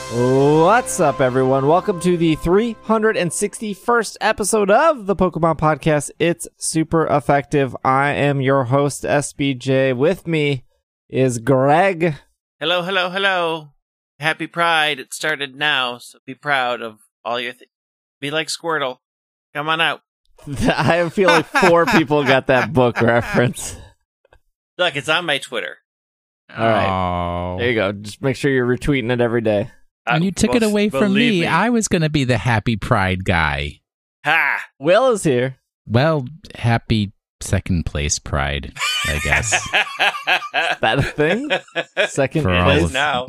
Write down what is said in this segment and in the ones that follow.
What's up, everyone? Welcome to the 361st episode of the Pokemon Podcast. It's super effective. I am your host, SBJ. With me is Greg. Hello, hello, hello. Happy Pride. It started now, so be proud of all your things. Be like Squirtle. Come on out. I feel like 4 people got that book reference. Look, it's on my Twitter. All right. There you go. Just make sure you're retweeting it every day. And you took it away from me. I was going to be the happy Pride guy. Ha! Will is here. Well, happy second place Pride, I guess. Is that a thing? Second For place? all of- now.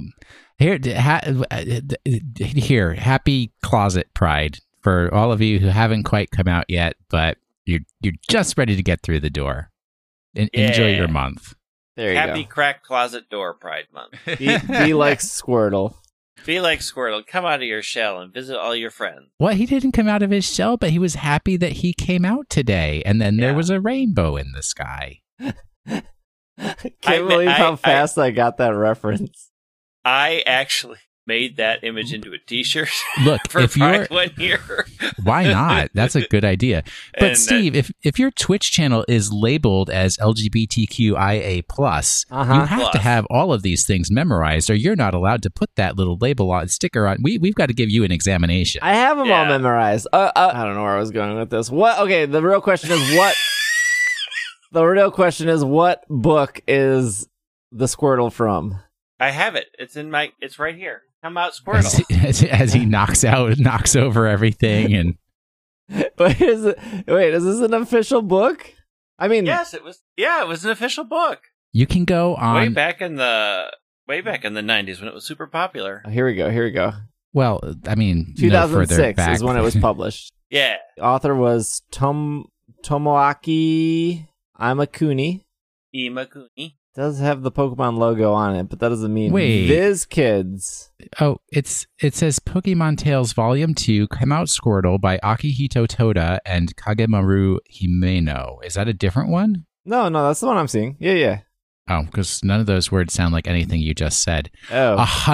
Here, happy closet Pride for all of you who haven't quite come out yet, but you're just ready to get through the door. Enjoy your month. There you Happy go. Cracked Closet Door Pride Month. Be like Squirtle. Be like Squirtle. Come out of your shell and visit all your friends. Well, he didn't come out of his shell, but he was happy that he came out today, and then there was a rainbow in the sky. Can't believe how fast I got that reference. I actually made that image into a t-shirt. Look, for if you're Pride 1 year. Why not? That's a good idea. But And, Steve, if your Twitch channel is labeled as LGBTQIA+, you have to have all of these things memorized, or you're not allowed to put that little label on, sticker on. We've got to give you an examination. I have them all memorized. I don't know where I was going with this. What? Okay, the real question is what? The real question is what book is the Squirtle from? I have it. It's right here. Come out, Squirtle. As he knocks over everything, and Wait, is this an official book? I mean, Yes, it was. Yeah, it was an official book. you can go on. Way back in the 90s when it was super popular. Here we go. Well, I mean, no further 2006 back. is when it was published. Yeah. The author was Tomoaki Imakuni. Imakuni. Does have the Pokemon logo on it, but that doesn't mean Wait. Viz Kids. Oh, it says Pokemon Tales Volume 2, Come Out Squirtle by Akihito Toda and Kagemaru Himeno. Is that a different one? No, that's the one I'm seeing. Yeah. Oh, because none of those words sound like anything you just said. Oh.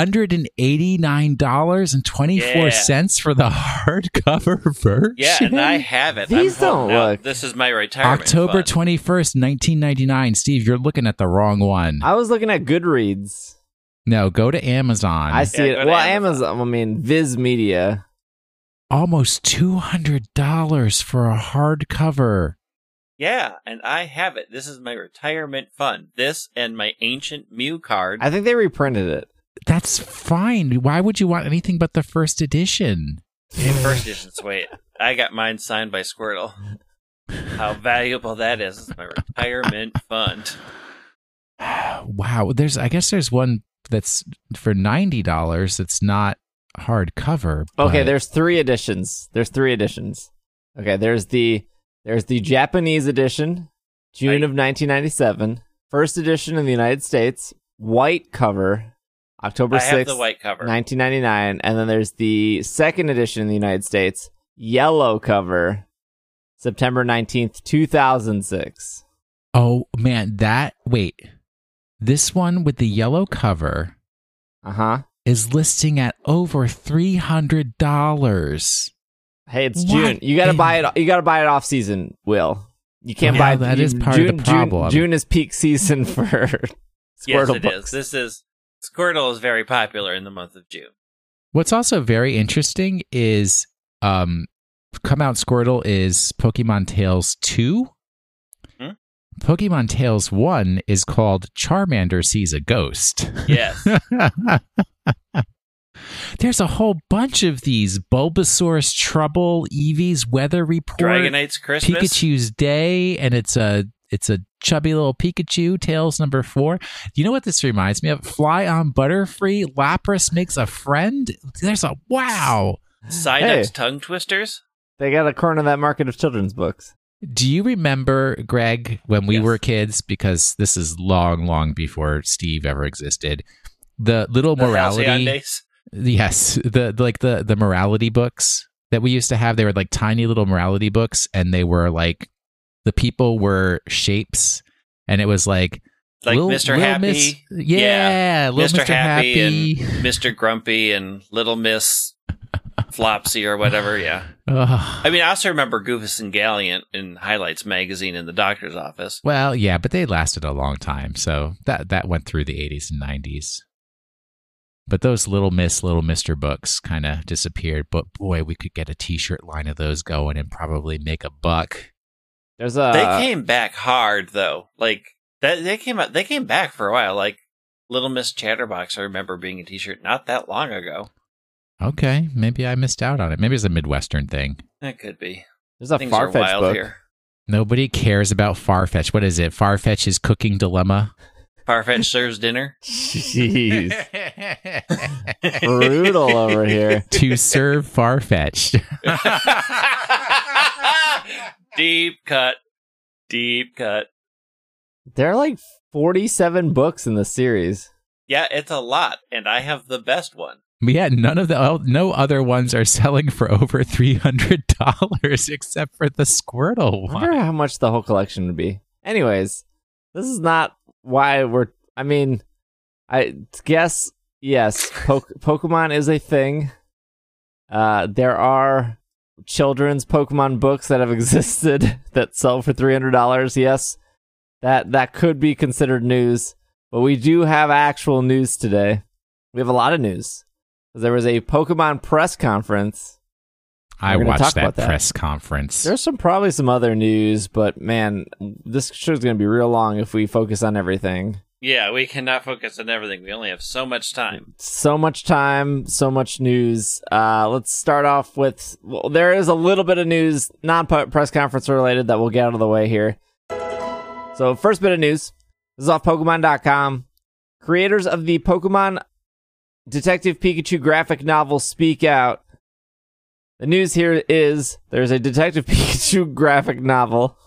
$189.24 for the hardcover version? Yeah, and I have it. These I'm holding don't out. look- This is my retirement October fund. 21st, 1999. Steve, you're looking at the wrong one. I was looking at Goodreads. No, go to Amazon. I see Yeah, it. go to Well, Amazon. I mean, Viz Media. Almost $200 for a hardcover. Yeah, and I have it. This is my retirement fund. This and my ancient Mew card. I think they reprinted it. That's fine. Why would you want anything but the first edition? In first edition, wait. I got mine signed by Squirtle. How valuable that is. It's my retirement fund. Wow. I guess there's one that's for $90 that's not hardcover. Okay, but- there's 3 editions. Okay, there's the Japanese edition, June of 1997. First edition in the United States, white cover, October I 6th, have the white cover. 1999. And then there's the second edition in the United States, yellow cover, September 19th, 2006. Oh, man. This one with the yellow cover Uh-huh. is listing at over $300. Hey, it's What June. You gotta in- buy it. You gotta buy it off season. Will you can't Yeah, buy that is part June, of the problem. June is peak season for Squirtle Yes, it books. is. Squirtle is very popular in the month of June. What's also very interesting is Come Out Squirtle is Pokemon Tales 2. Hmm? Pokemon Tales 1 is called Charmander Sees a Ghost. Yes. There's a whole bunch of these. Bulbasaur's Trouble, Eevee's Weather Report, Dragonite's Christmas. Pikachu's Day, and it's a chubby little Pikachu, Tails number 4. You know what this reminds me of? Fly on Butterfree, Lapras Makes a Friend. There's a wow. Psyduck's Hey. Tongue Twisters. They got a corner of that market of children's books. Do you remember, Greg, when we Yes. were kids, because this is long, long before Steve ever existed, the little The morality... Halcyon Days. Yes, the morality books that we used to have. They were like tiny little morality books, and they were like the people were shapes, and it was like like Mr. Happy. Little Mr. Happy and Mr. Grumpy and Little Miss Flopsy or whatever, yeah. I mean, I also remember Goofus and Gallant in Highlights magazine in the doctor's office. Well, yeah, but they lasted a long time, so that went through the 80s and 90s. But those Little Miss, Little Mr. books kind of disappeared. But boy, we could get a T-shirt line of those going and probably make a buck. They came back hard though. Like they came back for a while. Like Little Miss Chatterbox, I remember being a T-shirt not that long ago. Okay, maybe I missed out on it. Maybe it's a Midwestern thing. That could be. There's a Farfetch book. Here. Nobody cares about Farfetch. What is it? Farfetch's Cooking Dilemma? Farfetch serves dinner? Jeez. Brutal over here. To serve Farfetch. Deep cut. Deep cut. There are like 47 books in the series. Yeah, it's a lot, and I have the best one. Yeah, no other ones are selling for over $300 except for the Squirtle one. I wonder how much the whole collection would be. Anyways, this is not why I guess, yes, Pokemon is a thing. There are children's Pokemon books that have existed that sell for $300. Yes, that could be considered news, but we do have actual news today. We have a lot of news. There was a Pokemon press conference. I watched that press conference. There's probably some other news, but man, this show's going to be real long if we focus on everything. Yeah, we cannot focus on everything. We only have so much time. So much time, so much news. Let's start off with, there is a little bit of news, non-press conference related, that we'll get out of the way here. So first bit of news, this is off Pokemon.com. Creators of the Pokemon Detective Pikachu graphic novel speak out. The news here is there's a Detective Pikachu graphic novel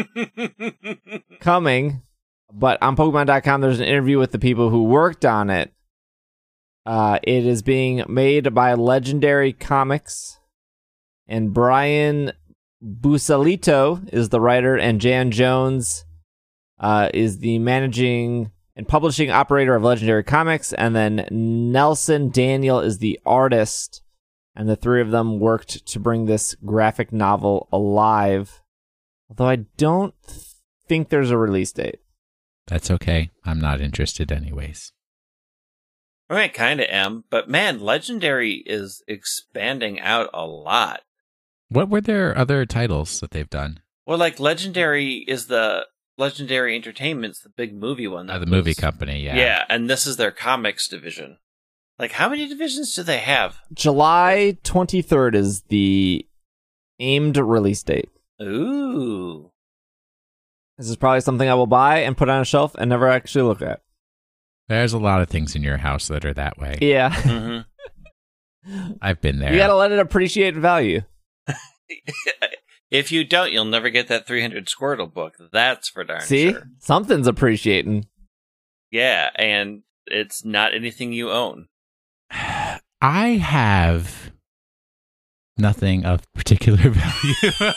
coming, but on Pokemon.com there's an interview with the people who worked on it. It is being made by Legendary Comics, and Brian Busalito is the writer, and Jan Jones is the managing and publishing operator of Legendary Comics, and then Nelson Daniel is the artist, and the three of them worked to bring this graphic novel alive. Although I don't think there's a release date. That's okay. I'm not interested anyways. I kind of am, but man, Legendary is expanding out a lot. What were their other titles that they've done? Well, like Legendary is the Legendary Entertainment's the big movie one. The movie company, yeah. Yeah, and this is their comics division. Like, how many divisions do they have? July 23rd is the aimed release date. Ooh. This is probably something I will buy and put on a shelf and never actually look at. There's a lot of things in your house that are that way. Yeah. Mm-hmm. I've been there. You gotta let it appreciate value. If you don't, you'll never get that 300 Squirtle book. That's for darn See? sure. Something's appreciating. Yeah, and it's not anything you own. I have nothing of particular value.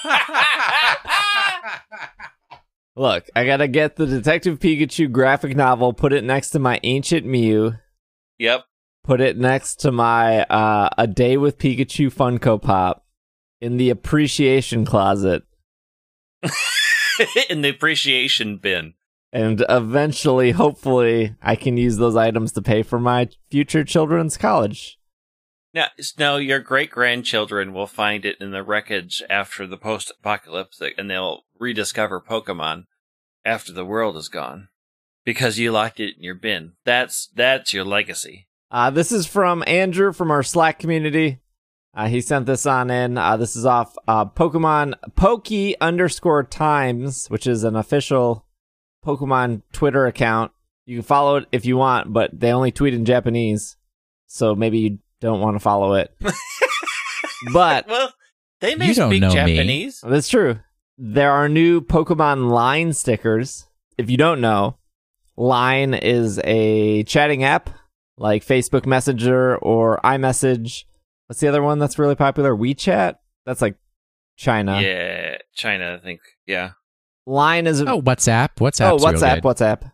Look, I gotta get the Detective Pikachu graphic novel, put it next to my Ancient Mew. Yep. Put it next to my A Day with Pikachu Funko Pop. In the appreciation closet. In the appreciation bin. And eventually, hopefully, I can use those items to pay for my future children's college. Now, your great-grandchildren will find it in the wreckage after the post-apocalypse, and they'll rediscover Pokemon after the world is gone. Because you locked it in your bin. That's your legacy. This is from Andrew from our Slack community. He sent this on in. This is off Pokemon Poke_Times, which is an official Pokemon Twitter account. You can follow it if you want, but they only tweet in Japanese, so maybe you don't want to follow it. But well, they may speak Japanese. That's true. There are new Pokemon Line stickers. If you don't know, Line is a chatting app like Facebook Messenger or iMessage. What's the other one that's really popular? WeChat? That's like China. Yeah, China, I think. Yeah. Line is... WhatsApp. WhatsApp's WhatsApp, real good. WhatsApp.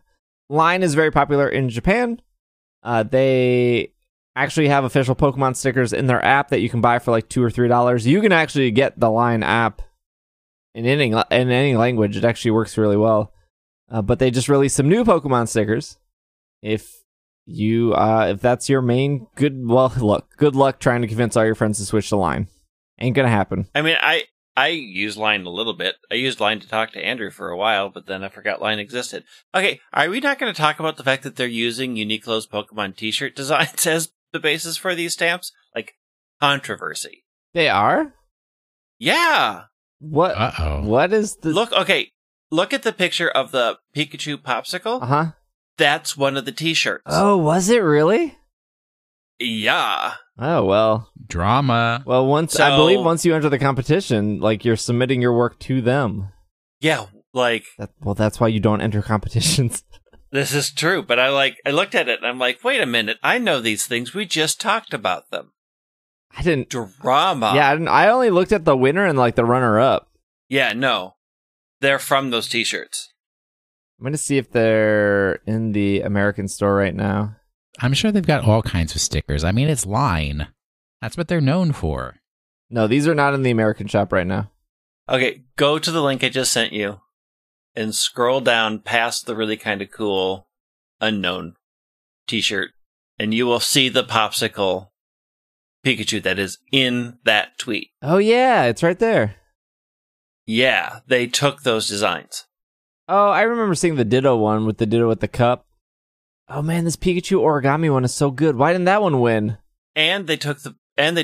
Line is very popular in Japan. They actually have official Pokemon stickers in their app that you can buy for like $2 or $3. You can actually get the Line app in any language. It actually works really well. But they just released some new Pokemon stickers. If that's your main good luck trying to convince all your friends to switch to Line. Ain't gonna happen. I mean, I use Line a little bit. I used Line to talk to Andrew for a while, but then I forgot Line existed. Okay, are we not going to talk about the fact that they're using Uniqlo's Pokemon t-shirt designs as the basis for these stamps? Like, controversy. They are? Yeah. What? Uh-oh. What is the... Look at the picture of the Pikachu popsicle. Uh-huh. That's one of the t-shirts. Oh, was it really? Yeah. Oh, well. Drama. Well, I believe once you enter the competition, like, you're submitting your work to them. Yeah, like... that's why you don't enter competitions. This is true, but I looked at it and I'm like, wait a minute, I know these things. We just talked about them. I didn't... Drama. Yeah, I only looked at the winner and, like, the runner-up. Yeah, no. They're from those t-shirts. I'm going to see if they're in the American store right now. I'm sure they've got all kinds of stickers. I mean, it's Line. That's what they're known for. No, these are not in the American shop right now. Okay, go to the link I just sent you and scroll down past the really kind of cool unknown t-shirt, and you will see the popsicle Pikachu that is in that tweet. Oh, yeah, it's right there. Yeah, they took those designs. Oh, I remember seeing the Ditto one with the Ditto with the cup. Oh man, this Pikachu origami one is so good. Why didn't that one win? And they took the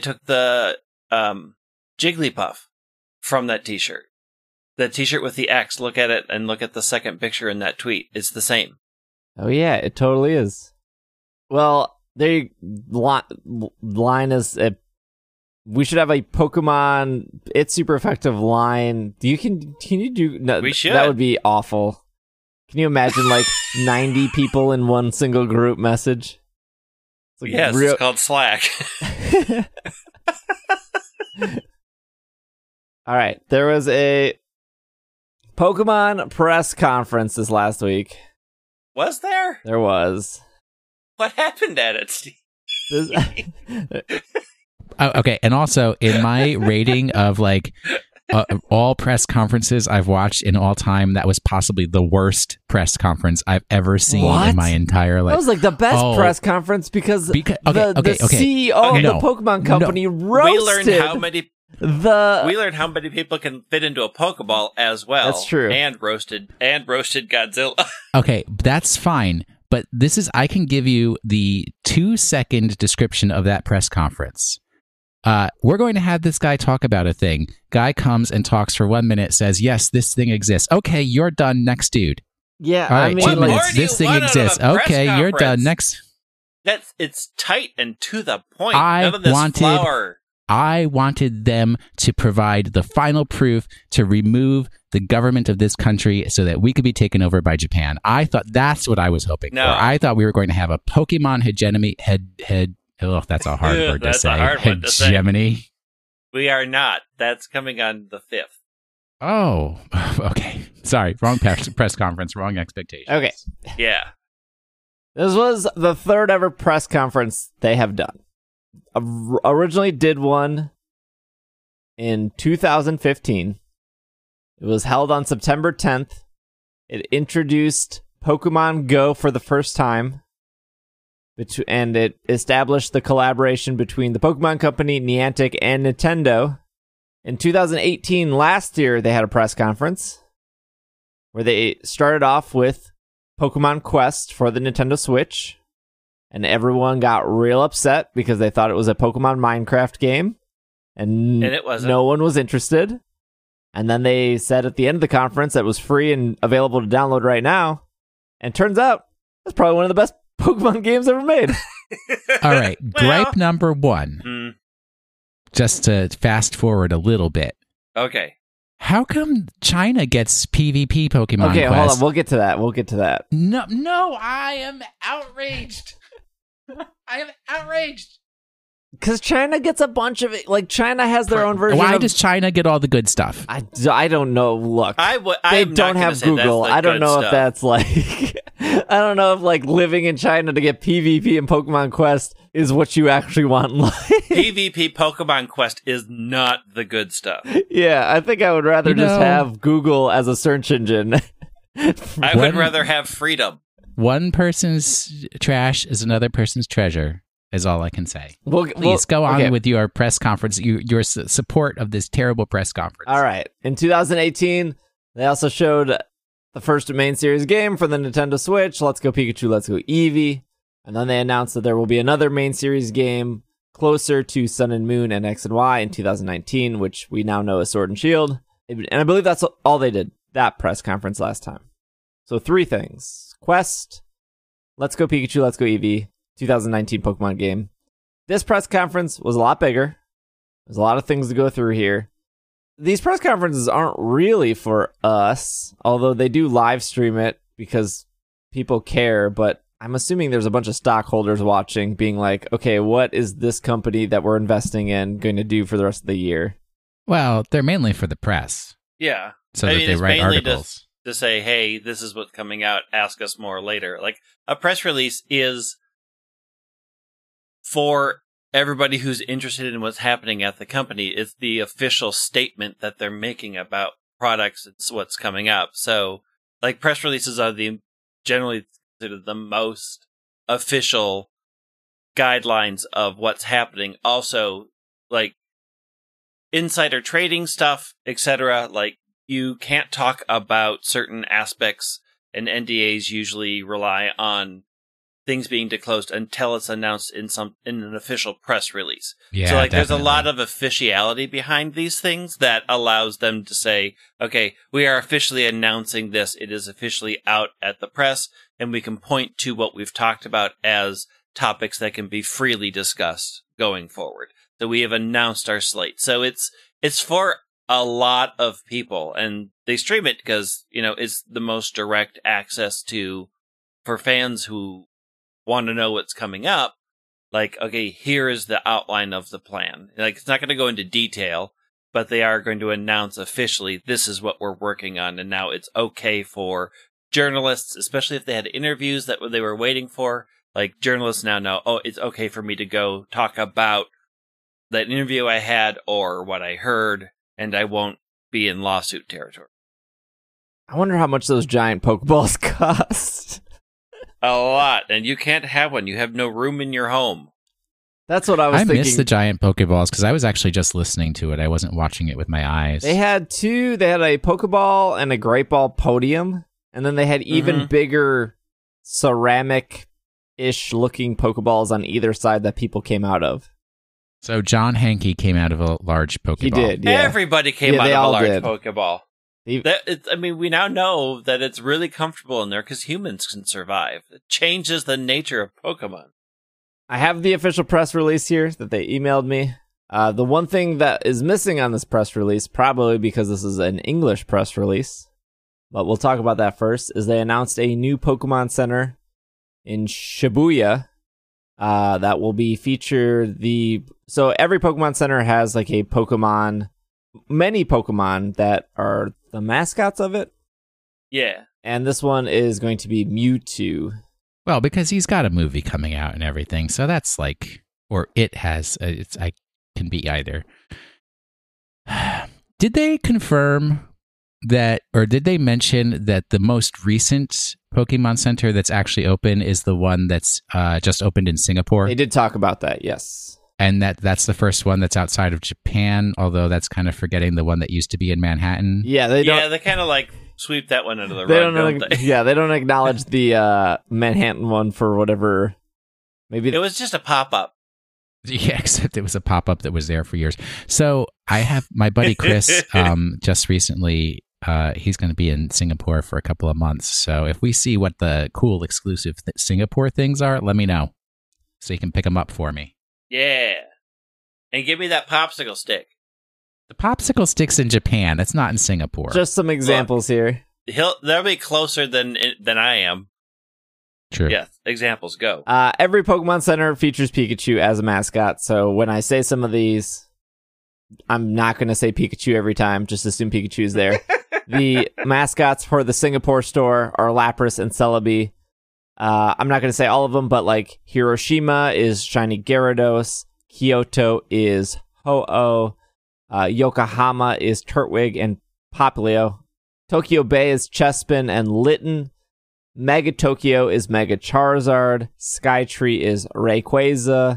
Jigglypuff from that t-shirt. The t-shirt with the X, look at it and look at the second picture in that tweet. It's the same. Oh yeah, it totally is. Well, Line is we should have a Pokemon It's Super Effective Line. Can you do no, we should. That would be awful. Can you imagine, like, 90 people in one single group message? Like it's called Slack. All right. There was a Pokemon press conference this last week. Was there? There was. What happened at it, Steve? Okay, and also, in my rating of, like, all press conferences I've watched in all time, that was possibly the worst press conference I've ever seen in my entire life. That was like the best press conference because the CEO of the Pokemon Company roasted. We learned how many people can fit into a Pokeball as well. That's true. And roasted Godzilla. Okay, that's fine. But I can give you the 2-second description of that press conference. We're going to have this guy talk about a thing. Guy comes and talks for 1 minute, says, yes, this thing exists. Okay, you're done. Next dude. Yeah, all right, 2 minutes. This thing exists. Okay, you're done. Next. It's tight and to the point. None of this flower. I wanted them to provide the final proof to remove the government of this country so that we could be taken over by Japan. I thought that's what I was hoping for. I thought we were going to have a Pokemon hegemony. Oh, that's a hard word to say. A hard one to say. Hegemony. We are not. That's coming on the 5th. Oh, okay. Sorry, wrong press conference, wrong expectations. Okay. Yeah. This was the third ever press conference they have done. Originally did one in 2015. It was held on September 10th. It introduced Pokemon Go for the first time. And it established the collaboration between the Pokemon Company, Niantic, and Nintendo. In 2018, last year, they had a press conference where they started off with Pokemon Quest for the Nintendo Switch. And everyone got real upset because they thought it was a Pokemon Minecraft game. And it wasn't. No one was interested. And then they said at the end of the conference that it was free and available to download right now. And turns out, that's probably one of the best Pokemon games ever made. All right, gripe number 1. Just to fast forward a little bit. Okay. How come China gets PvP Pokemon Okay, Quest? hold on. We'll get to that. No, I am outraged. I am outraged. Because China gets a bunch of it. Like, China has their own version. Why does China get all the good stuff? I don't know. Look, they don't have Google. I don't know if that's like... I don't know if, like, living in China to get PvP in Pokemon Quest is what you actually want in life. PvP Pokemon Quest is not the good stuff. Yeah, I think I would rather just have Google as a search engine. I would rather have freedom. One person's trash is another person's treasure. Is all I can say. Please go on with your press conference, your support of this terrible press conference. All right. In 2018, they also showed the first main series game for the Nintendo Switch, Let's Go Pikachu, Let's Go Eevee. And then they announced that there will be another main series game closer to Sun and Moon and X and Y in 2019, which we now know is Sword and Shield. And I believe that's all they did, that press conference last time. So 3 things. Quest, Let's Go Pikachu, Let's Go Eevee, 2019 Pokemon game. This press conference was a lot bigger. There's a lot of things to go through here. These press conferences aren't really for us, although they do live stream it because people care, but I'm assuming there's a bunch of stockholders watching being like, okay, what is this company that we're investing in going to do for the rest of the year? Well, they're mainly for the press. Yeah. So that they write articles. To say, hey, this is what's coming out, ask us more later. Like, a press release is for everybody who's interested in what's happening at the company. It's the official statement that they're making about products and what's coming up. So, like, press releases are generally considered the most official guidelines of what's happening. Also, like, insider trading stuff, etc. Like, you can't talk about certain aspects, and NDAs usually rely on things being disclosed until it's announced in an official press release. Yeah, so, like, definitely. There's a lot of officiality behind these things that allows them to say, okay, we are officially announcing this. It is officially out at the press, and we can point to what we've talked about as topics that can be freely discussed going forward. So we have announced our slate. So it's for a lot of people, and they stream it because, it's the most direct access for fans who want to know what's coming up. Like, okay, here is the outline of the plan. Like, it's not going to go into detail, but they are going to announce officially, this is what we're working on. And now it's okay for journalists, especially if they had interviews that they were waiting for. Like, journalists now know, oh, it's okay for me to go talk about that interview I had or what I heard, and I won't be in lawsuit territory. I wonder how much those giant Pokeballs cost. A lot, and you can't have one. You have no room in your home. That's what I was thinking. I miss the giant Pokeballs because I was actually just listening to it. I wasn't watching it with my eyes. They had 2. They had a Pokeball and a Great Ball podium, and then they had even bigger ceramic-ish looking Pokeballs on either side that people came out of. So John Hankey came out of a large Pokeball. He did, yeah. Everybody came out of a large Pokeball. We now know that it's really comfortable in there because humans can survive. It changes the nature of Pokemon. I have the official press release here that they emailed me. The one thing that is missing on this press release, probably because this is an English press release, but we'll talk about that first, is they announced a new Pokemon Center in Shibuya that will be featured. So every Pokemon Center has like many Pokemon that are the mascots of it. Yeah. And this one is going to be Mewtwo. Well, because he's got a movie coming out and everything, so that's like, or it has. I can be either. Did they confirm that, or did they mention that the most recent Pokemon Center that's actually open is the one that's just opened in Singapore? They did talk about that, yes. And that's the first one that's outside of Japan, although that's kind of forgetting the one that used to be in Manhattan. Yeah, they kind of like sweep that one under the rug, don't they? Yeah, they don't acknowledge the Manhattan one for whatever. Maybe it was just a pop-up. Yeah, except it was a pop-up that was there for years. So I have my buddy Chris just recently, he's going to be in Singapore for a couple of months. So if we see what the cool exclusive Singapore things are, let me know so you can pick them up for me. Yeah. And give me that popsicle stick. The popsicle stick's in Japan. That's not in Singapore. Just some examples here. They'll be closer than I am. True. Yeah, examples, go. Every Pokemon Center features Pikachu as a mascot, so when I say some of these, I'm not going to say Pikachu every time, just assume Pikachu's there. The mascots for the Singapore store are Lapras and Celebi. I'm not going to say all of them, but like Hiroshima is Shiny Gyarados, Kyoto is Ho-Oh, Yokohama is Turtwig and Popplio, Tokyo Bay is Chespin and Litten, Mega Tokyo is Mega Charizard, Skytree is Rayquaza,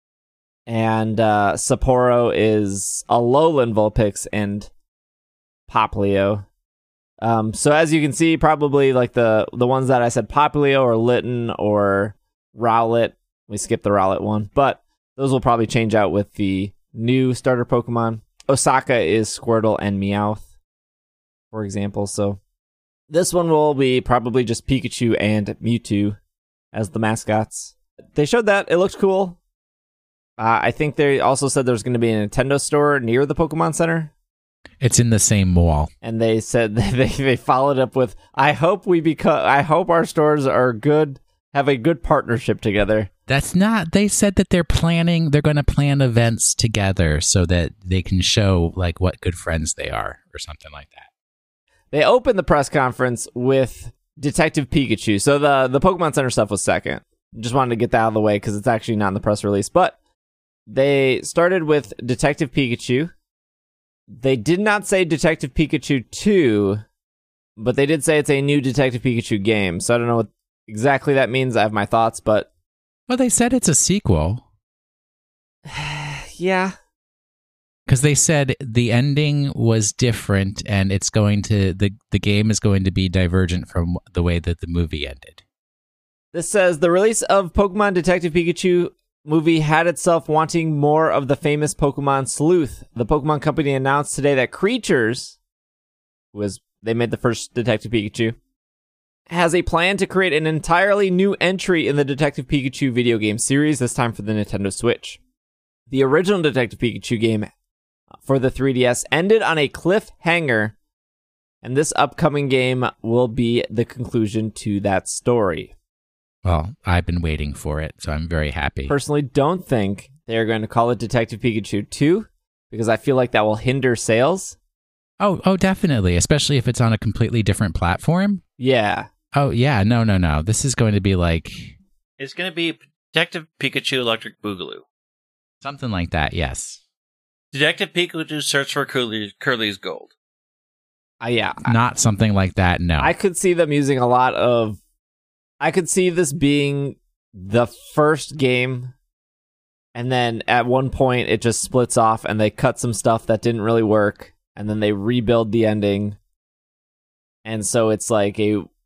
and Sapporo is Alolan Vulpix and Popplio. So as you can see, probably like the ones that I said, Popplio or Litten or Rowlet. We skipped the Rowlet one, but those will probably change out with the new starter Pokemon. Osaka is Squirtle and Meowth, for example. So this one will be probably just Pikachu and Mewtwo as the mascots. They showed that. It looked cool. I think they also said there's going to be a Nintendo store near the Pokemon Center. It's in the same mall. And they said they followed up with, I hope our stores are good, have a good partnership together. That's not, they said that they're going to plan events together so that they can show like what good friends they are or something like that. They opened the press conference with Detective Pikachu. So the Pokemon Center stuff was second. Just wanted to get that out of the way because it's actually not in the press release. But they started with Detective Pikachu. They did not say Detective Pikachu 2, but they did say it's a new Detective Pikachu game. So I don't know what exactly that means. I have my thoughts, but... Well, they said it's a sequel. Yeah. Because they said the ending was different and it's going to... The game is going to be divergent from the way that the movie ended. This says, the release of Pokemon Detective Pikachu movie had itself wanting more of the famous Pokemon sleuth. The Pokemon Company announced today that Creatures, they made the first Detective Pikachu, has a plan to create an entirely new entry in the Detective Pikachu video game series, this time for the Nintendo Switch. The original Detective Pikachu game for the 3DS ended on a cliffhanger, and this upcoming game will be the conclusion to that story. Well, I've been waiting for it, so I'm very happy. Personally, don't think they're going to call it Detective Pikachu 2, because I feel like that will hinder sales. Oh, definitely, especially if it's on a completely different platform. Yeah. Oh, yeah, no. This is going to be like... It's going to be Detective Pikachu Electric Boogaloo. Something like that, yes. Detective Pikachu Search for Curly's Gold. Yeah. Not something like that, no. I could see them using a lot of... I could see this being the first game, and then at one point it just splits off and they cut some stuff that didn't really work, and then they rebuild the ending. And so it's like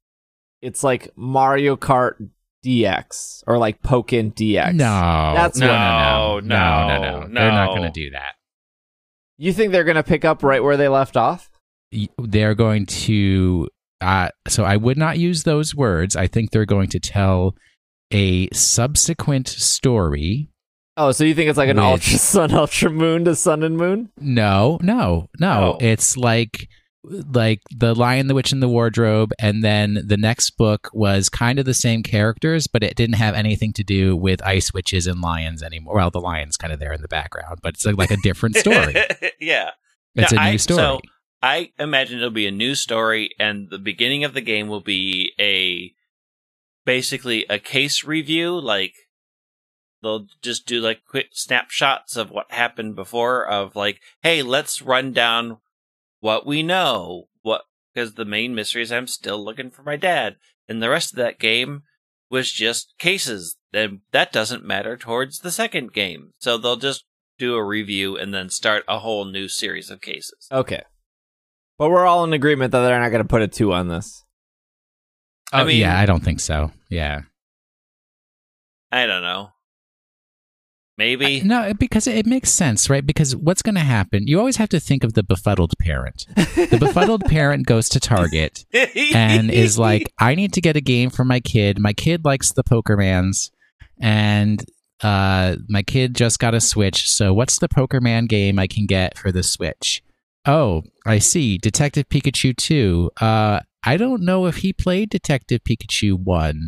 Mario Kart DX or like Pokken DX. No. That's no. They're not going to do that. You think they're going to pick up right where they left off? They're going to... so I would not use those words. I think they're going to tell a subsequent story. Oh, so you think it's like an Ultra Sun, Ultra Moon to Sun and Moon? No. Oh. It's like The Lion, the Witch, and the Wardrobe, and then the next book was kind of the same characters, but it didn't have anything to do with ice witches and lions anymore. Well, the lion's kind of there in the background, but it's like a different story. Yeah. It's a new story. So I imagine it'll be a new story, and the beginning of the game will be basically a case review. Like, they'll just do like quick snapshots of what happened before, of like, hey, let's run down what we know. Because the main mystery is I'm still looking for my dad. And the rest of that game was just cases. And that doesn't matter towards the second game. So they'll just do a review and then start a whole new series of cases. Okay. But we're all in agreement that they're not going to put a 2 on this. I mean, yeah, I don't think so. Yeah. I don't know. Maybe. No, because it makes sense, right? Because what's going to happen, you always have to think of the befuddled parent. The befuddled parent goes to Target and is like, I need to get a game for my kid. My kid likes the Pokermans, and my kid just got a Switch. So what's the Pokerman game I can get for the Switch? Oh, I see. Detective Pikachu 2. I don't know if he played Detective Pikachu 1.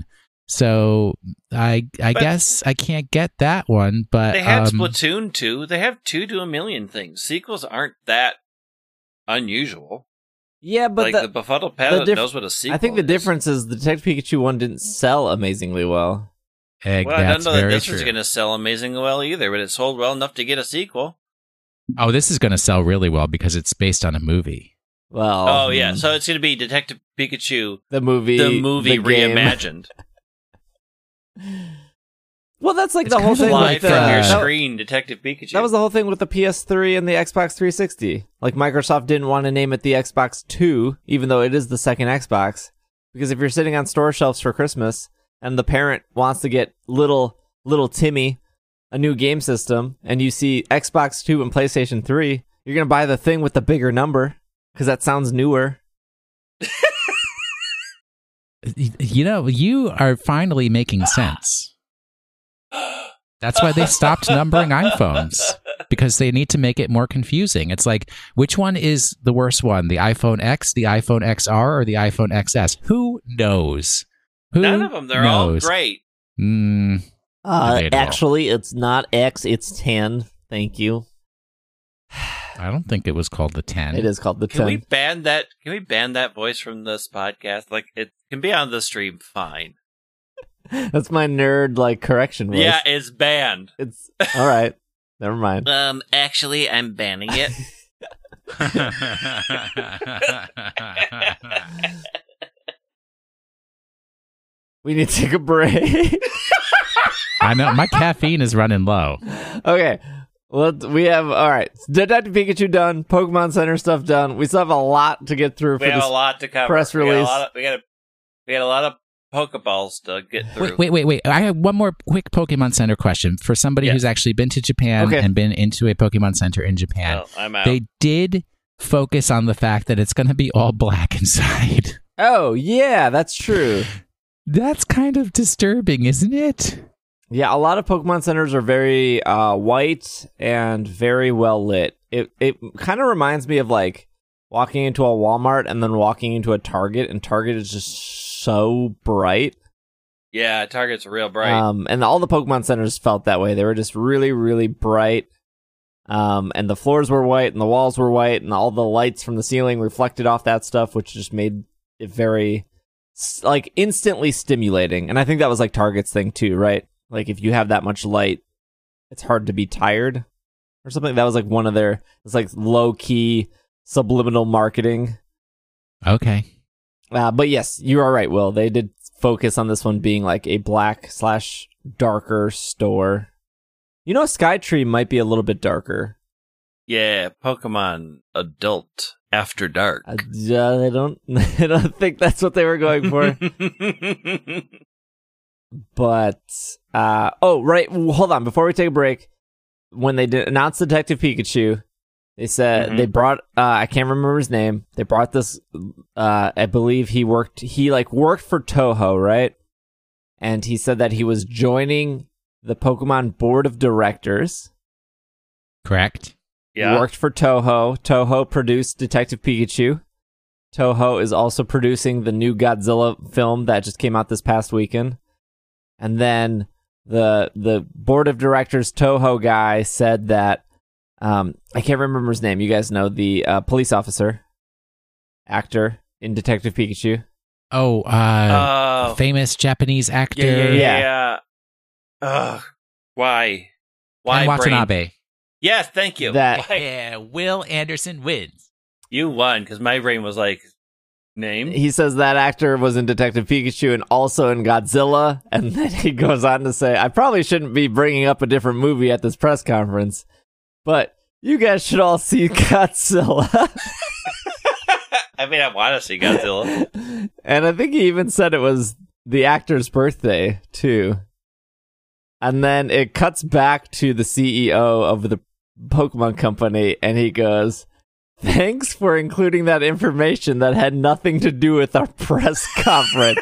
So I guess I can't get that one, but they had Splatoon 2. They have 2 to a million things. Sequels aren't that unusual. Yeah, but like the Befuddled Pallet knows what a sequel is. I think the difference is the Detective Pikachu one didn't sell amazingly well. Well, I don't know that this is going to sell amazingly well either, but it sold well enough to get a sequel. Oh, this is going to sell really well because it's based on a movie. Well, oh yeah, so it's going to be Detective Pikachu, the movie reimagined. Well, that's like the whole thing with from your screen, Detective Pikachu. That was the whole thing with the PS3 and the Xbox 360. Like Microsoft didn't want to name it the Xbox 2, even though it is the second Xbox, because if you're sitting on store shelves for Christmas and the parent wants to get little Timmy a new game system, and you see Xbox 2 and PlayStation 3, you're gonna buy the thing with the bigger number because that sounds newer. You know, you are finally making sense. That's why they stopped numbering iPhones, because they need to make it more confusing. It's like, which one is the worst one? The iPhone X, the iPhone XR, or the iPhone XS? Who knows? None of them. They're all great. Actually, it's not X, it's 10. Thank you. I don't think it was called the 10. It is called the 10. Can we ban that voice from this podcast? Like, it can be on the stream, fine. That's my nerd correction voice. Yeah, it's banned. It's all right. Never mind. Actually, I'm banning it. We need to take a break. I know, my caffeine is running low. Okay. We have, all right, Detective Pikachu done, Pokemon Center stuff done. We still have a lot to get through for this a lot to cover. Press release. We got a lot of Pokeballs to get through. Wait. I have one more quick Pokemon Center question for somebody who's actually been to Japan and been into a Pokemon Center in Japan. Well, I'm out. They did focus on the fact that it's going to be all black inside. Oh, yeah, that's true. That's kind of disturbing, isn't it? Yeah, a lot of Pokemon Centers are very white and very well lit. It kind of reminds me of walking into a Walmart and then walking into a Target, and Target is just so bright. Yeah, Target's real bright. And all the Pokemon Centers felt that way. They were just really, really bright. And the floors were white and the walls were white and all the lights from the ceiling reflected off that stuff, which just made it very instantly stimulating. And I think that was Target's thing too, right? Like if you have that much light, it's hard to be tired or something. That was one of their, it's low key subliminal marketing. Okay. But yes, you are right, Will. They did focus on this one being a black/darker store. You know, Skytree might be a little bit darker. Yeah, Pokemon Adult After Dark. I don't think that's what they were going for. But, right. Hold on. Before we take a break, when they announced Detective Pikachu, they said they brought, I can't remember his name. They brought this, I believe he worked for Toho, right? And he said that he was joining the Pokemon Board of Directors. Correct. Yeah. He worked for Toho. Toho produced Detective Pikachu. Toho is also producing the new Godzilla film that just came out this past weekend. And then the Board of Directors Toho guy said that, I can't remember his name. You guys know the police officer, actor in Detective Pikachu. Oh, famous Japanese actor. Yeah. Why? Ken Watanabe. Yes, thank you. Yeah, Will Anderson wins. You won, because my brain was name? He says that actor was in Detective Pikachu and also in Godzilla, and then he goes on to say, I probably shouldn't be bringing up a different movie at this press conference, but you guys should all see Godzilla. I mean, I want to see Godzilla. And I think he even said it was the actor's birthday, too. And then it cuts back to the CEO of the Pokemon Company, and he goes, thanks for including that information that had nothing to do with our press conference.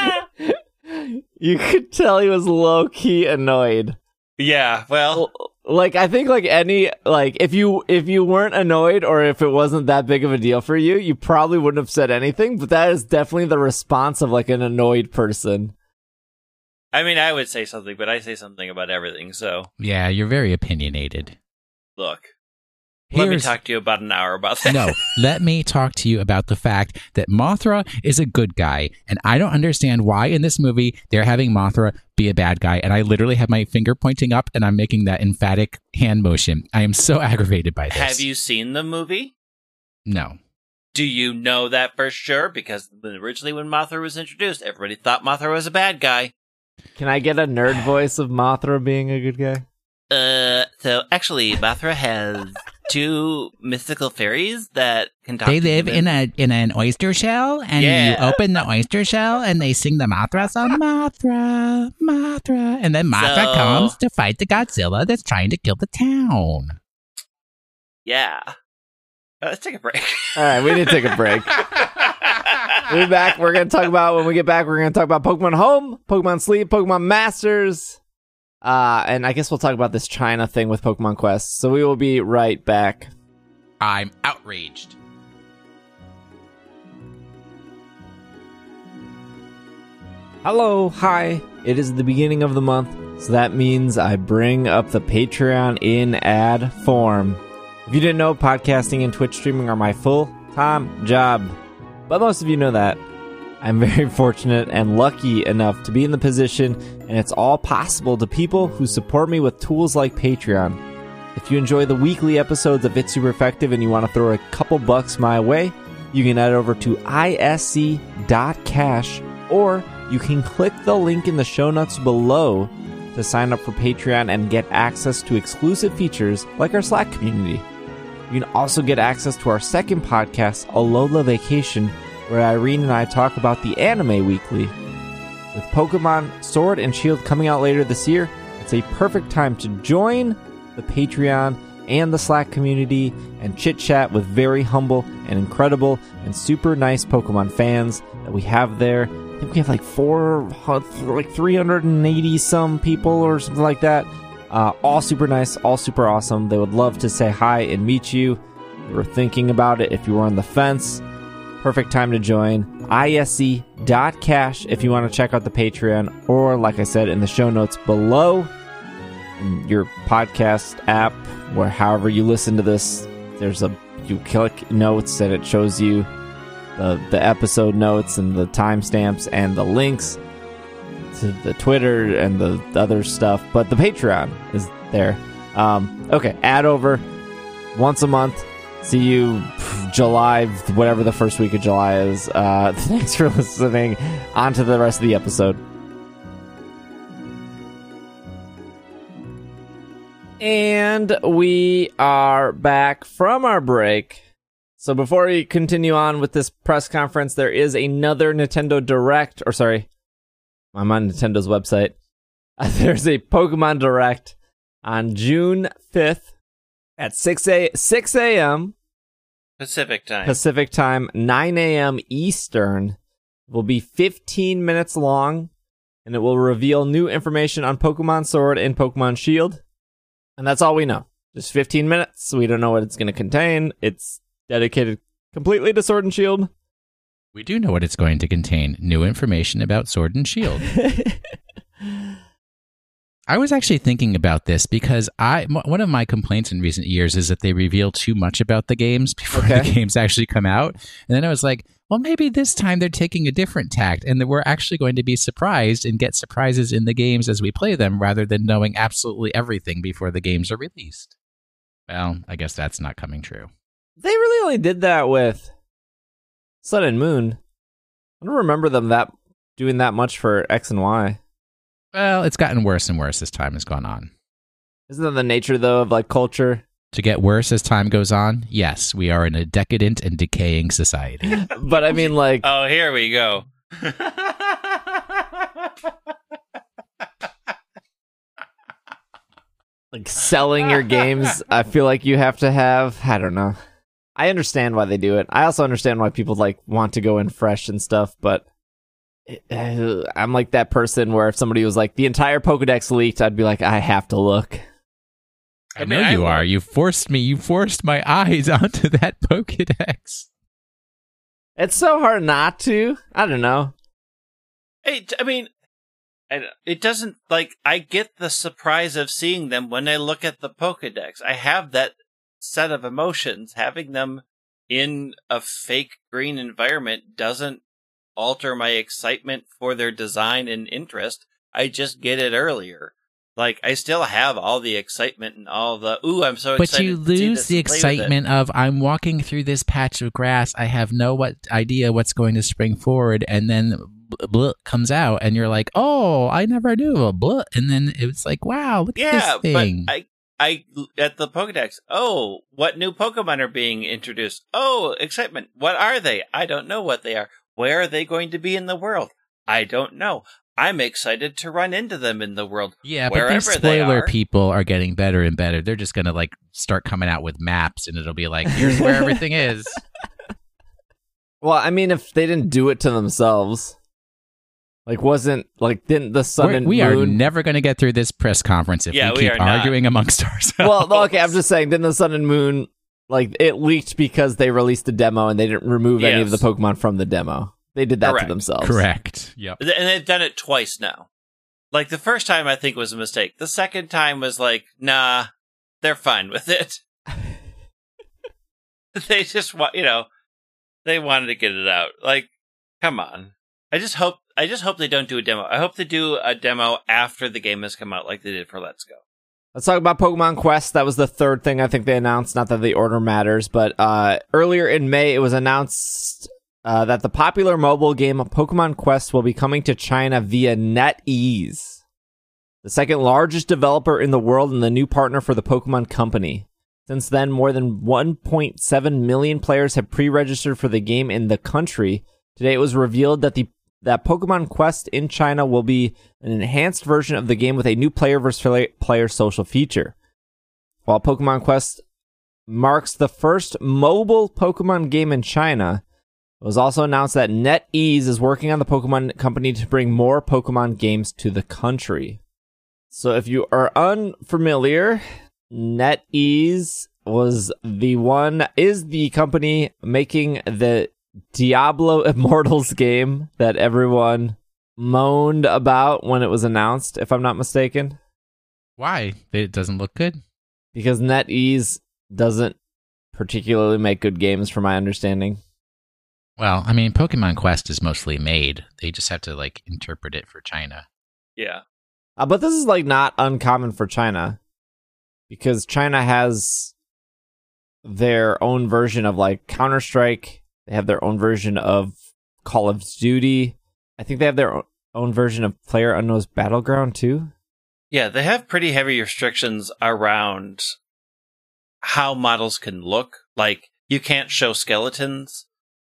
You could tell he was low-key annoyed. Yeah, well... Like, I think like any, like if you weren't annoyed or if it wasn't that big of a deal for you, you probably wouldn't have said anything, but that is definitely the response of like an annoyed person. I mean, I would say something, but I say something about everything, so. Yeah, you're very opinionated. Look. Let me talk to you about an hour about that. No, let me talk to you about the fact that Mothra is a good guy, and I don't understand why in this movie they're having Mothra be a bad guy, and I literally have my finger pointing up, and I'm making that emphatic hand motion. I am so aggravated by this. Have you seen the movie? No. Do you know that for sure? Because originally when Mothra was introduced, everybody thought Mothra was a bad guy. Can I get a nerd voice of Mothra being a good guy? So actually, Mothra has 2 mythical fairies that can talk. They live in an oyster shell, and you open the oyster shell, and they sing the Mothra song, Mothra, Mothra, and then Mothra comes to fight the Godzilla that's trying to kill the town. Yeah. Let's take a break. All right, we need to take a break. We'll be back. We're going to talk about, when we get back, we're going to talk about Pokemon Home, Pokemon Sleep, Pokemon Masters. And I guess we'll talk about this China thing with Pokemon Quest. So we will be right back. I'm outraged. Hello, hi. It is the beginning of the month, so that means I bring up the Patreon in ad form. If you didn't know, podcasting and Twitch streaming are my full-time job. But most of you know that. I'm very fortunate and lucky enough to be in the position, and it's all possible to people who support me with tools like Patreon. If you enjoy the weekly episodes of It's Super Effective and you want to throw a couple bucks my way, you can head over to isc.cash, or you can click the link in the show notes below to sign up for Patreon and get access to exclusive features like our Slack community. You can also get access to our second podcast, Alola Vacation, where Irene and I talk about the anime weekly. With Pokemon Sword and Shield coming out later this year, it's a perfect time to join the Patreon and the Slack community and chit-chat with very humble and incredible and super nice Pokemon fans that we have there. I think we have like 380 some people or something like that. All super nice, all super awesome. They would love to say hi and meet you. We were thinking about it if you were on the fence. Perfect time to join. isc.cash if you want to check out the Patreon, or like I said, in the show notes below, in your podcast app, where however you listen to this, you click notes and it shows you the episode notes and the timestamps and the links to the Twitter and the other stuff. But the Patreon is there. Okay, add over once a month. See you July, whatever the first week of July is. Thanks for listening. On to the rest of the episode. And we are back from our break. So before we continue on with this press conference, there is another Nintendo Direct. Or sorry, I'm on Nintendo's website. There's a Pokemon Direct on June 5th. At 6 a.m. Pacific time, 9 a.m. Eastern. It will be 15 minutes long, and it will reveal new information on Pokemon Sword and Pokemon Shield. And that's all we know. Just 15 minutes. We don't know what it's going to contain. It's dedicated completely to Sword and Shield. We do know what it's going to contain. New information about Sword and Shield. I was actually thinking about this because one of my complaints in recent years is that they reveal too much about the games before the games actually come out. And then I was like, well, maybe this time they're taking a different tact and that we're actually going to be surprised and get surprises in the games as we play them rather than knowing absolutely everything before the games are released. Well, I guess that's not coming true. They really only did that with Sun and Moon. I don't remember them doing that much for X and Y. Well, it's gotten worse and worse as time has gone on. Isn't that the nature, though, of like culture? To get worse as time goes on? Yes, we are in a decadent and decaying society. But I mean, like... Oh, here we go. Like selling your games, I feel like you have to have... I don't know. I understand why they do it. I also understand why people like want to go in fresh and stuff, but... I'm like that person where if somebody was like, the entire Pokedex leaked, I'd be like, I have to look. I know you are. You forced me. You forced my eyes onto that Pokédex. It's so hard not to. I don't know. I mean, it doesn't, like, I get the surprise of seeing them when I look at the Pokédex. I have that set of emotions. Having them in a fake green environment doesn't alter my excitement for their design and interest. I just get it earlier. Like, I still have all the excitement and all the, ooh, I'm so excited. But you lose the excitement of, I'm walking through this patch of grass, I have no idea what's going to spring forward, and then blah comes out, and you're like, oh, I never knew a blah. And then it's like, wow, look at this thing. But I at the Pokédex, oh, what new Pokemon are being introduced? Oh, excitement. What are they? I don't know what they are. Where are they going to be in the world? I don't know. I'm excited to run into them in the world. Yeah, but these spoiler people are getting better and better. They're just going to like start coming out with maps, and it'll be like, here's where everything is. Well, I mean, if they didn't do it to themselves, didn't the sun and moon... We are never going to get through this press conference if we keep arguing amongst ourselves. Well, okay, I'm just saying, didn't the sun and moon, like, it leaked because they released a demo and they didn't remove any of the Pokemon from the demo. They did that to themselves. Correct. Yep. And they've done it twice now. Like, the first time, I think, was a mistake. The second time was like, nah, they're fine with it. They just want, they wanted to get it out. Like, come on. I just hope they don't do a demo. I hope they do a demo after the game has come out, like they did for Let's Go. Let's talk about Pokemon Quest. That was the third thing I think they announced. Not that the order matters, but earlier in May, it was announced that the popular mobile game Pokemon Quest will be coming to China via NetEase, the second largest developer in the world and the new partner for the Pokemon Company. Since then, more than 1.7 million players have pre-registered for the game in the country. Today, it was revealed that that Pokemon Quest in China will be an enhanced version of the game with a new player versus player social feature. While Pokemon Quest marks the first mobile Pokemon game in China, it was also announced that NetEase is working on the Pokemon Company to bring more Pokemon games to the country. So if you are unfamiliar, NetEase is the company making the Diablo Immortals game that everyone moaned about when it was announced, if I'm not mistaken. Why? It doesn't look good? Because NetEase doesn't particularly make good games, from my understanding. Well, I mean, Pokemon Quest is mostly made. They just have to, like, interpret it for China. Yeah. But this is, like, not uncommon for China. Because China has their own version of, like, Counter-Strike. They have their own version of Call of Duty. I think they have their own version of PlayerUnknown's Battleground, too. Yeah, they have pretty heavy restrictions around how models can look. Like, you can't show skeletons.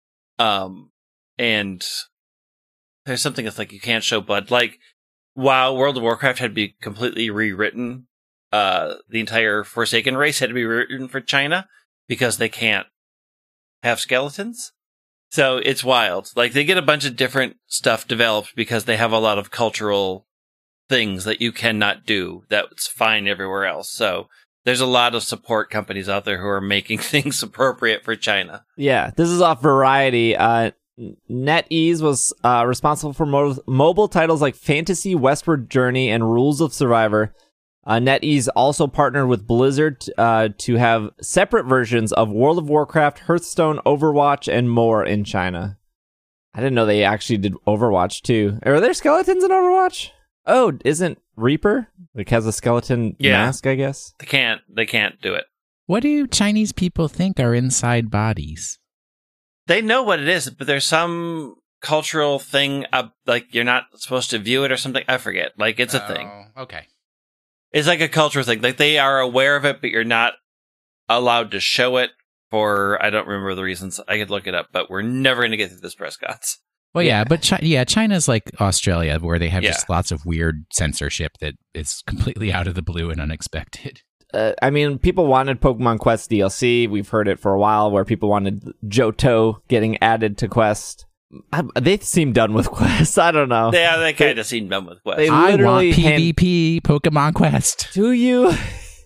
And there's something that's like you can't show blood. Like, while World of Warcraft had to be completely rewritten, the entire Forsaken race had to be rewritten for China because they can't have skeletons. So it's wild. Like, they get a bunch of different stuff developed because they have a lot of cultural things that you cannot do that's fine everywhere else. So there's a lot of support companies out there who are making things appropriate for China. Yeah, this is off Variety. NetEase was responsible for mobile titles like Fantasy Westward Journey and Rules of Survivor. NetEase also partnered with Blizzard to have separate versions of World of Warcraft, Hearthstone, Overwatch, and more in China. I didn't know they actually did Overwatch too. Are there skeletons in Overwatch? Oh, isn't Reaper? Like, has a skeleton mask, I guess? They can't do it. What do Chinese people think are inside bodies? They know what it is, but there's some cultural thing, like you're not supposed to view it or something. I forget. Like, it's a thing. Okay. It's like a cultural thing. Like, they are aware of it, but you're not allowed to show it for, I don't remember the reasons. I could look it up, but we're never going to get through this press conference. Well, yeah, but China's like Australia, where they have just lots of weird censorship that is completely out of the blue and unexpected. I mean, people wanted Pokemon Quest DLC. We've heard it for a while, where people wanted Johto getting added to Quest. They seem done with Quest. I don't know. Yeah, they kind of seem done with Quest. They literally want PvP Pokemon Quest. Do you?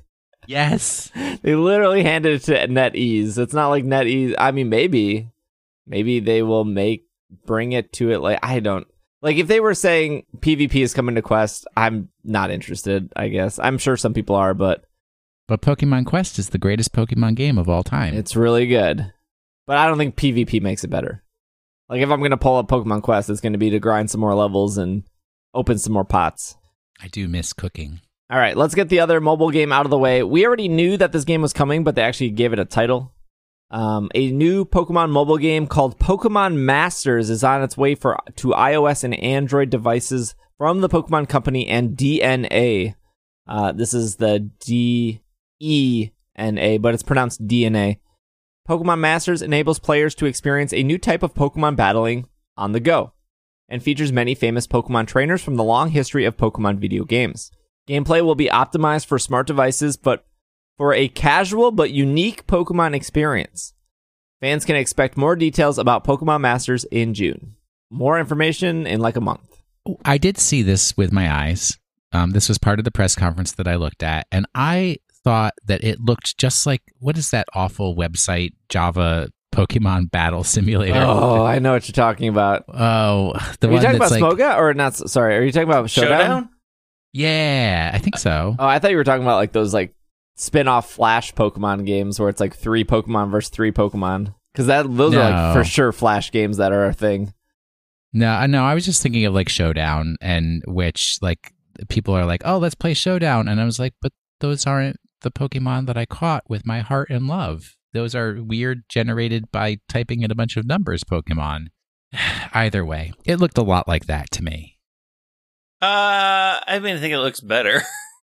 Yes. They literally handed it to NetEase. It's not like NetEase. I mean, maybe they will bring it to it. Like, I don't like if they were saying PvP is coming to Quest. I'm not interested. I guess I'm sure some people are, but Pokemon Quest is the greatest Pokemon game of all time. It's really good, but I don't think PvP makes it better. Like if I'm gonna pull up Pokemon Quest, it's gonna be to grind some more levels and open some more pots. I do miss cooking. All right, let's get the other mobile game out of the way. We already knew that this game was coming, but they actually gave it a title. A new Pokemon mobile game called Pokemon Masters is on its way to iOS and Android devices from the Pokemon Company and DNA. This is the D-E-N-A, but it's pronounced DNA. Pokemon Masters enables players to experience a new type of Pokemon battling on the go, and features many famous Pokemon trainers from the long history of Pokemon video games. Gameplay will be optimized for smart devices, but for a casual but unique Pokemon experience. Fans can expect more details about Pokemon Masters in June. More information in like a month. I did see this with my eyes. This was part of the press conference that I looked at, and I thought that it looked just like, what is that awful website, Java Pokemon Battle Simulator? Oh, I know what you're talking about. Oh, the one. Are you talking about Smoga or not? Sorry, are you talking about Showdown? Yeah, I think so. Oh, I thought you were talking about like those like spin-off Flash Pokemon games where it's like 3 Pokemon versus 3 Pokemon. Because those are like for sure Flash games that are a thing. No, I was just thinking of like Showdown, and which like people are like, oh, let's play Showdown. And I was like, but those aren't the Pokemon that I caught with my heart and love. Those are weird generated by typing in a bunch of numbers Pokemon. Either way, it looked a lot like that to me. I mean, I think it looks better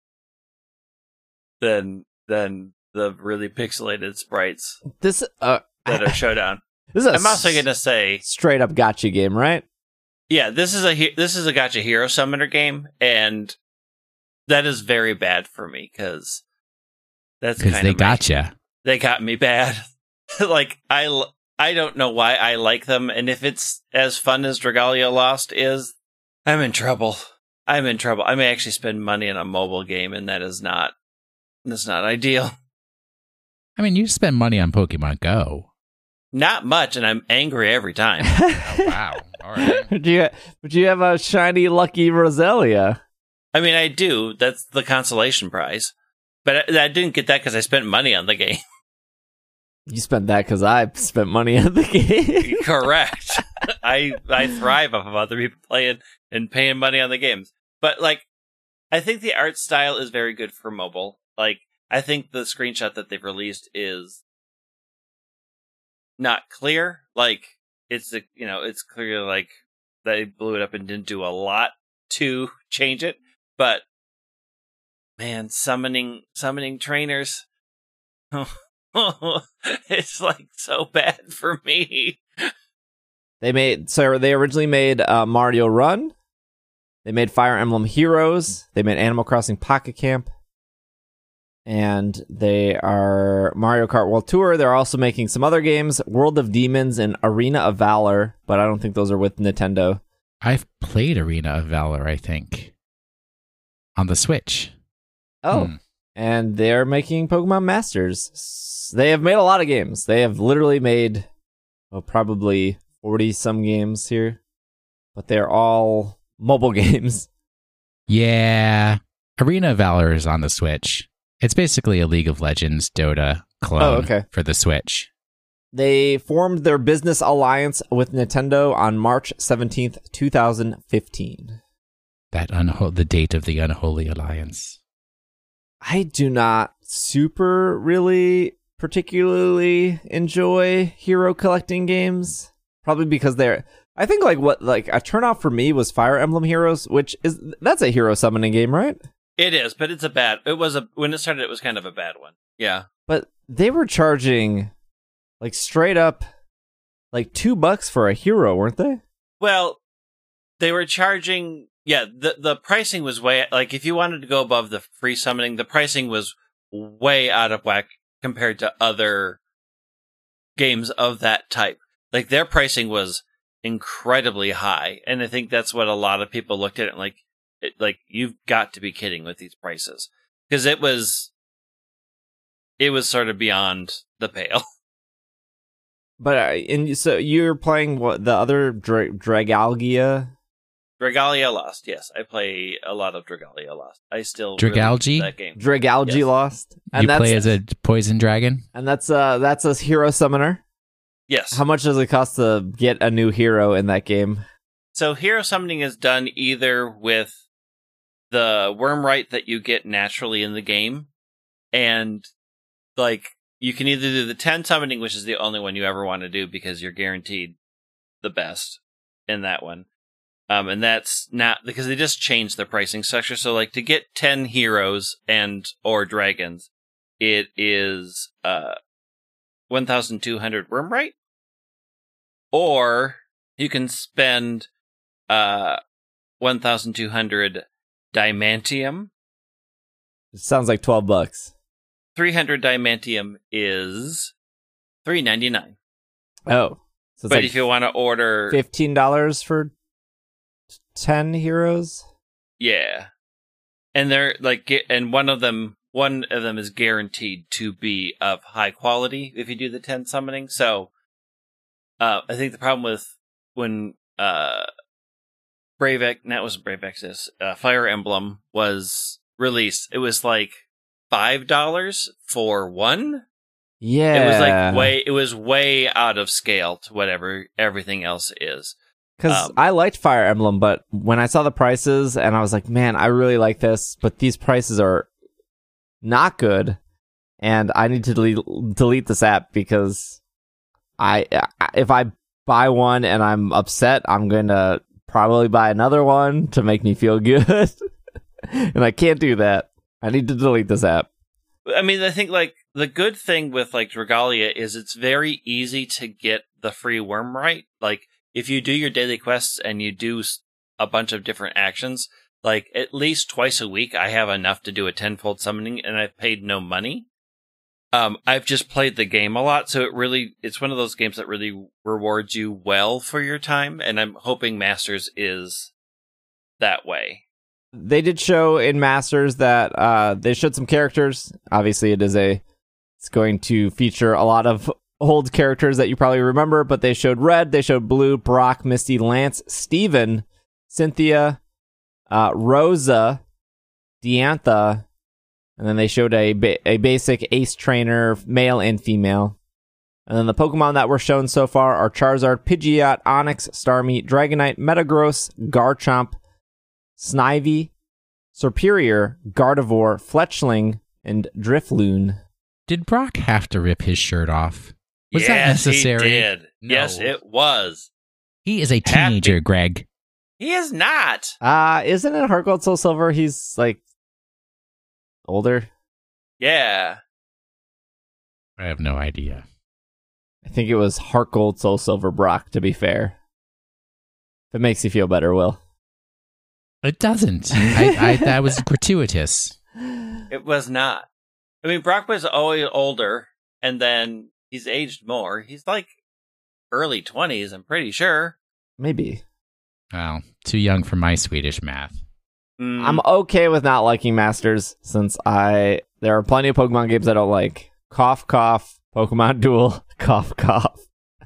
than the really pixelated sprites that are Showdown. I'm also going to say straight up gotcha game, right? Yeah, this is a Gacha Hero Summoner game, and that is very bad for me because they gotcha. They got me bad. Like I don't know why I like them, and if it's as fun as Dragalia Lost is, I'm in trouble. I may actually spend money on a mobile game, and that's not ideal. I mean, you spend money on Pokemon Go. Not much, and I'm angry every time. Oh, wow. All right. But you have a shiny Lucky Roselia. I mean, I do. That's the consolation prize. But I didn't get that because I spent money on the game. You spent that because I spent money on the game. Correct. I thrive off of other people playing and paying money on the games. But, like, I think the art style is very good for mobile. Like, I think the screenshot that they've released is not clear. Like, it's clear, like, they blew it up and didn't do a lot to change it. But, man, summoning trainers, it's, like, so bad for me. They originally made Mario Run. They made Fire Emblem Heroes. They made Animal Crossing Pocket Camp. And they are Mario Kart World Tour. They're also making some other games, World of Demons and Arena of Valor, but I don't think those are with Nintendo. I've played Arena of Valor, I think, on the Switch. Oh, and they're making Pokemon Masters. They have made a lot of games. They have literally made probably 40-some games here, but they're all mobile games. Yeah. Arena of Valor is on the Switch. It's basically a League of Legends Dota clone for the Switch. They formed their business alliance with Nintendo on March 17th, 2015. The date of the Unholy Alliance. I do not really particularly enjoy hero collecting games. Probably because I think a turnoff for me was Fire Emblem Heroes, that's a hero summoning game, right? It is, but when it started, it was kind of a bad one. Yeah. But they were charging like straight up like $2 for a hero, weren't they? Well, they were charging, the pricing was way, like if you wanted to go above the free summoning, the pricing was way out of whack compared to other games of that type. Like their pricing was incredibly high, and I think that's what a lot of people looked at it like you've got to be kidding with these prices, because it was it was sort of beyond the pale. But so you're playing what the other Dragalia? Dragalia Lost, yes. I play a lot of Dragalia Lost. I still Dragalge? That game. Dragalge yes. Lost. And you play as a poison dragon? And that's a hero summoner? Yes. How much does it cost to get a new hero in that game? So hero summoning is done either with the Wormrite that you get naturally in the game, and like you can either do the 10 summoning, which is the only one you ever want to do because you're guaranteed the best in that one. And that's not because they just changed the pricing structure. So like to get 10 heroes or dragons, it is 1,200 Wormrite, or you can spend 1,200 Diamantium. It sounds like $12. 300 Diamantium is $3.99. Oh, so but like if you want to order $15 for 10 heroes, yeah, and they're like, and one of them is guaranteed to be of high quality if you do the 10 summoning. So, I think the problem with when Fire Emblem was released, it was like $5 for one. Yeah, it was like way out of scale to whatever everything else is. Because I liked Fire Emblem, but when I saw the prices and I was like, man, I really like this, but these prices are not good, and I need to delete this app because if I buy one and I'm upset, I'm going to probably buy another one to make me feel good. And I can't do that. I need to delete this app. I mean, I think like the good thing with like Dragalia is it's very easy to get the free Wormrite. Like if you do your daily quests and you do a bunch of different actions, like at least twice a week, I have enough to do a 10-fold summoning, and I've paid no money. I've just played the game a lot, so it's one of those games that really rewards you well for your time, and I'm hoping Masters is that way. They did show in Masters that they showed some characters. Obviously, it's going to feature a lot of old characters that you probably remember, but they showed Red, they showed Blue, Brock, Misty, Lance, Steven, Cynthia, Rosa, Diantha, and then they showed a basic Ace Trainer, male and female. And then the Pokemon that were shown so far are Charizard, Pidgeot, Onix, Starmie, Dragonite, Metagross, Garchomp, Snivy, Serperior, Gardevoir, Fletchling, and Drifloon. Did Brock have to rip his shirt off? Was that necessary? He did. No. Yes, it was. He is a teenager, Greg. He is not. Isn't it Heart Gold Soul Silver? He's like older. Yeah. I have no idea. I think it was Heart Gold Soul Silver Brock, to be fair. If it makes you feel better, Will. It doesn't. That was gratuitous. It was not. I mean, Brock was always older, and then he's aged more. He's like early 20s, I'm pretty sure. Maybe. Well, too young for my Swedish math. I'm okay with not liking Masters, since there are plenty of Pokemon games I don't like. Cough, cough. Pokemon Duel. Cough, cough.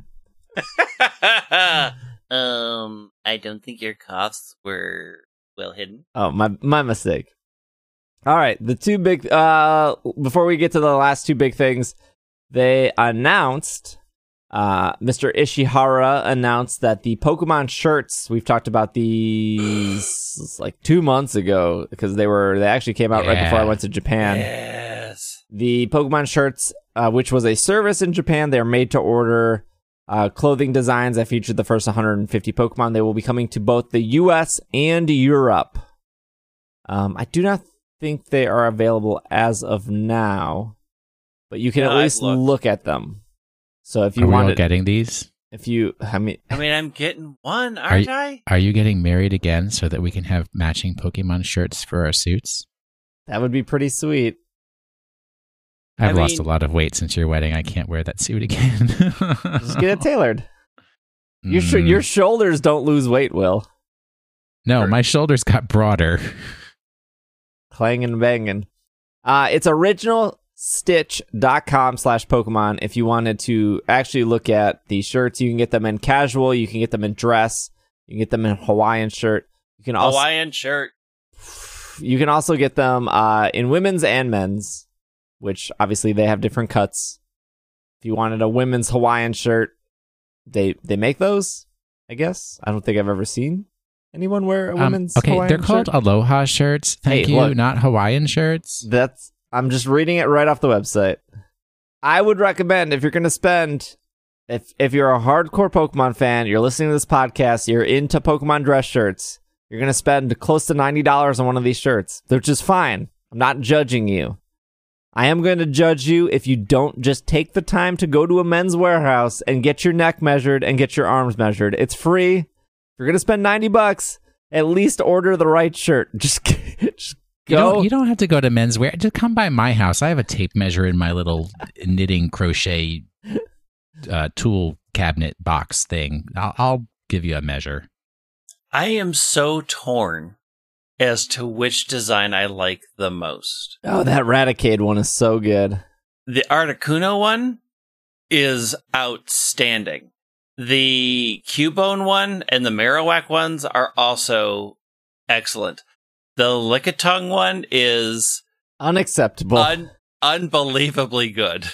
I don't think your coughs were well hidden. Oh, my mistake. All right, the two big... before we get to the last two big things, they announced... Mr. Ishihara announced that the Pokemon shirts, we've talked about these like 2 months ago, because they actually came out right before I went to Japan. Yes. The Pokemon shirts, which was a service in Japan, they're made to order clothing designs that featured the first 150 Pokemon. They will be coming to both the US and Europe. I do not think they are available as of now, but you can at least look at them. So if you want getting these, I'm getting one, aren't I? Are you getting married again so that we can have matching Pokemon shirts for our suits? That would be pretty sweet. I've lost a lot of weight since your wedding. I can't wear that suit again. Just get it tailored. Your shoulders don't lose weight, Will. No, my shoulders got broader. Clanging and banging. It's original stitch.com/Pokemon if you wanted to actually look at the shirts. You can get them in casual, you can get them in dress, you can get them in Hawaiian shirt. You can also get them in women's and men's, which obviously they have different cuts. If you wanted a women's Hawaiian shirt, they make those, I guess. I don't think I've ever seen anyone wear a women's Hawaiian they're called shirt. Aloha shirts. Thank you, look, not Hawaiian shirts. I'm just reading it right off the website. I would recommend, if you're going to spend, if you're a hardcore Pokemon fan, you're listening to this podcast, you're into Pokemon dress shirts, you're going to spend close to $90 on one of these shirts, which is fine. I'm not judging you. I am going to judge you if you don't just take the time to go to a Men's Warehouse and get your neck measured and get your arms measured. It's free. If you're going to spend $90, at least order the right shirt. Just go. You don't have to go to Men's Wear. Just come by my house. I have a tape measure in my little knitting crochet tool cabinet box thing. I'll give you a measure. I am so torn as to which design I like the most. Oh, that Raticate one is so good. The Articuno one is outstanding. The Cubone one and the Marowak ones are also excellent. The Lickitung one is unacceptable. Unbelievably good.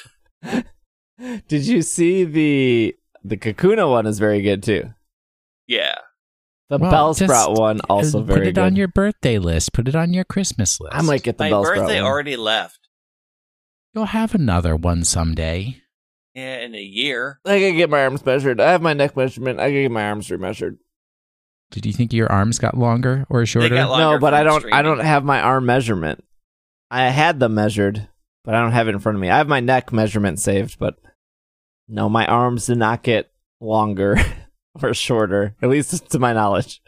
Did you see the Kakuna one is very good too? Yeah. The Bellsprout one also very good. Put it on your birthday list. Put it on your Christmas list. I might get the Bellsprout one. My birthday already left. You'll have another one someday. Yeah, in a year. I gotta get my arms measured. I have my neck measurement. I gotta get my arms remeasured. Did you think your arms got longer or shorter? No, but I don't have my arm measurement. I had them measured, but I don't have it in front of me. I have my neck measurement saved, but no, my arms did not get longer or shorter, at least to my knowledge.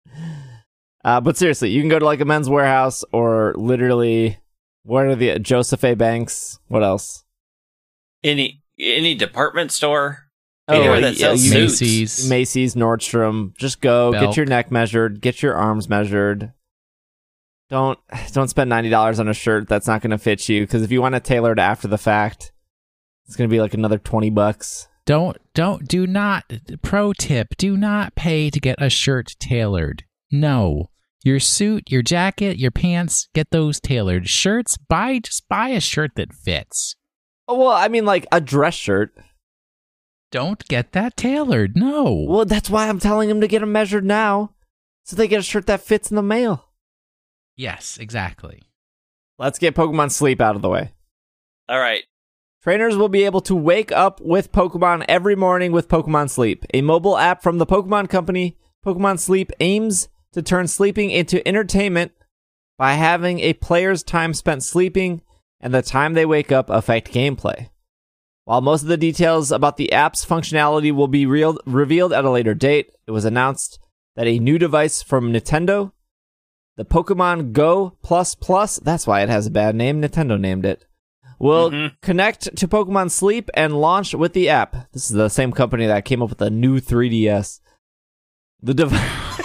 But seriously, you can go to like a Men's Warehouse or literally, what are the Joseph A. Banks? What else? Any department store. Anywhere that sells suits. Macy's, Nordstrom. Just go, get your neck measured, get your arms measured. Don't spend $90 on a shirt that's not going to fit you, because if you want to tailor it after the fact, it's going to be like another $20. Do not, pro tip, do not pay to get a shirt tailored. No. Your suit, your jacket, your pants, get those tailored. Shirts, just buy a shirt that fits. Oh, well, I mean like a dress shirt. Don't get that tailored, no. Well, that's why I'm telling them to get them measured now, so they get a shirt that fits in the mail. Yes, exactly. Let's get Pokemon Sleep out of the way. All right. Trainers will be able to wake up with Pokemon every morning with Pokemon Sleep, a mobile app from the Pokemon Company. Pokemon Sleep aims to turn sleeping into entertainment by having a player's time spent sleeping and the time they wake up affect gameplay. While most of the details about the app's functionality will be revealed at a later date, it was announced that a new device from Nintendo, the Pokemon Go++, that's why it has a bad name, Nintendo named it, will connect to Pokemon Sleep and launch with the app. This is the same company that came up with the new 3DS. The device...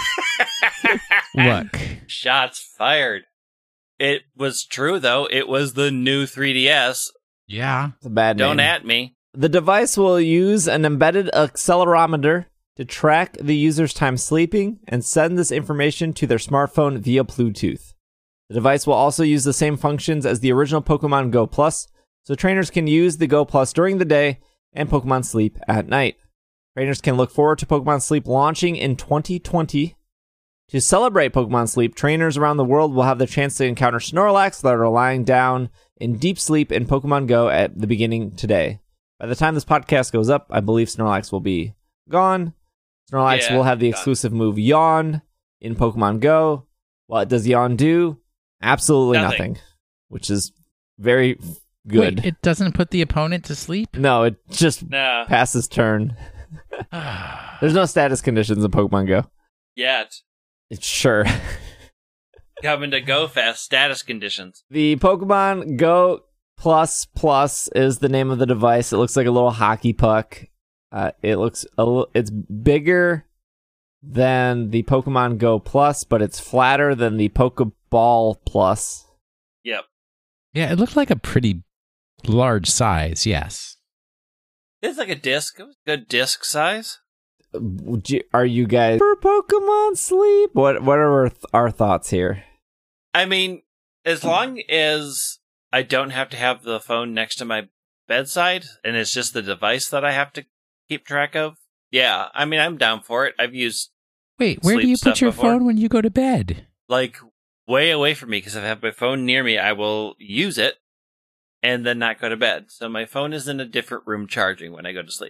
Look. Shots fired. It was true, though. It was the new 3DS. Yeah. It's a bad name. Don't at me. The device will use an embedded accelerometer to track the user's time sleeping and send this information to their smartphone via Bluetooth. The device will also use the same functions as the original Pokemon Go+, so trainers can use the Go+ during the day and Pokemon Sleep at night. Trainers can look forward to Pokemon Sleep launching in 2020. To celebrate Pokemon Sleep, trainers around the world will have the chance to encounter Snorlax that are lying down in deep sleep in Pokemon Go at the beginning today. By the time this podcast goes up, I believe Snorlax will be gone. Snorlax will have the exclusive move Yawn in Pokemon Go. What does Yawn do? Absolutely nothing. Which is very good. Wait, it doesn't put the opponent to sleep? No, it just passes turn. There's no status conditions in Pokemon Go. Yet. Sure. Coming to Go Fest status conditions. The Pokemon Go Plus is the name of the device. It looks like a little hockey puck. It's bigger than the Pokemon Go Plus, but it's flatter than the Pokeball Plus. Yep. Yeah, it looked like a pretty Large size, yes. It's like a disc. It was a good disc size. Are you guys for Pokemon Sleep? What are our thoughts here? I mean, as long as I don't have to have the phone next to my bedside, and it's just the device that I have to keep track of. Yeah, I mean, I'm down for it. I've used. Wait, where do you put your phone when you go to bed? Like way away from me, because if I have my phone near me, I will use it and then not go to bed. So my phone is in a different room charging when I go to sleep.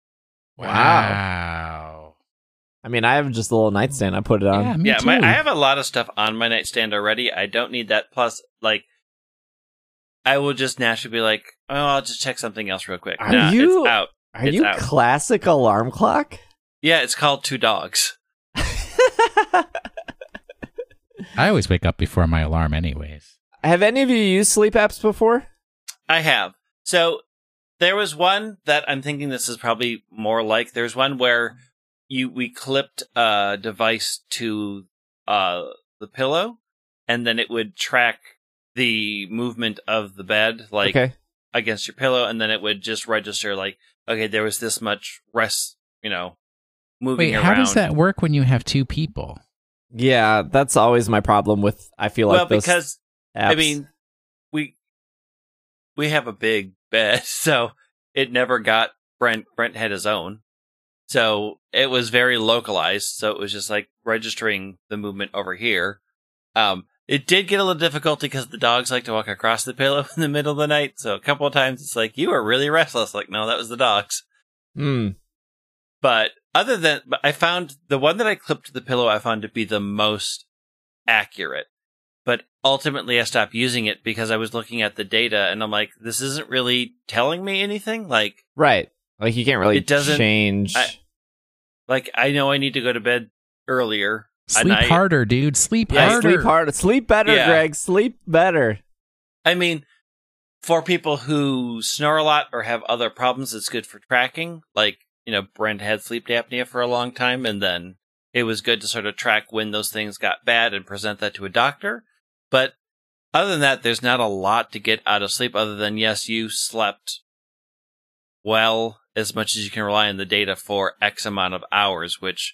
Wow. I mean, I have just a little nightstand. I put it on. Yeah, me too. I have a lot of stuff on my nightstand already. I don't need that. Plus, like, I will just naturally be like, oh, I'll just check something else real quick. It's out. Are you classic alarm clock? Yeah, it's called Two Dogs. I always wake up before my alarm anyways. Have any of you used sleep apps before? I have. So there was one that I'm thinking this is probably more like. There's one where we clipped a device to the pillow, and then it would track the movement of the bed, like against your pillow, and then it would just register like, okay, there was this much rest, moving around. Wait, how does that work when you have two people? Yeah, that's always my problem with, I feel like, those because, apps. I mean, we have a big bed, so it never got, Brent had his own. So it was very localized, so it was just like registering the movement over here. It did get a little difficulty because the dogs like to walk across the pillow in the middle of the night, so a couple of times it's like, you are really restless. Like, no, that was the dogs. But I found the one that I clipped to the pillow, I found to be the most accurate. But ultimately, I stopped using it because I was looking at the data, and I'm like, this isn't really telling me anything. Like, right, like you can't really change. I know I need to go to bed earlier. Sleep harder, dude. Sleep harder. Sleep harder. Sleep better, Greg. Sleep better. I mean, for people who snore a lot or have other problems, it's good for tracking. Like, Brent had sleep apnea for a long time, and then it was good to sort of track when those things got bad and present that to a doctor. But other than that, there's not a lot to get out of sleep other than, yes, you slept well as much as you can rely on the data for X amount of hours, which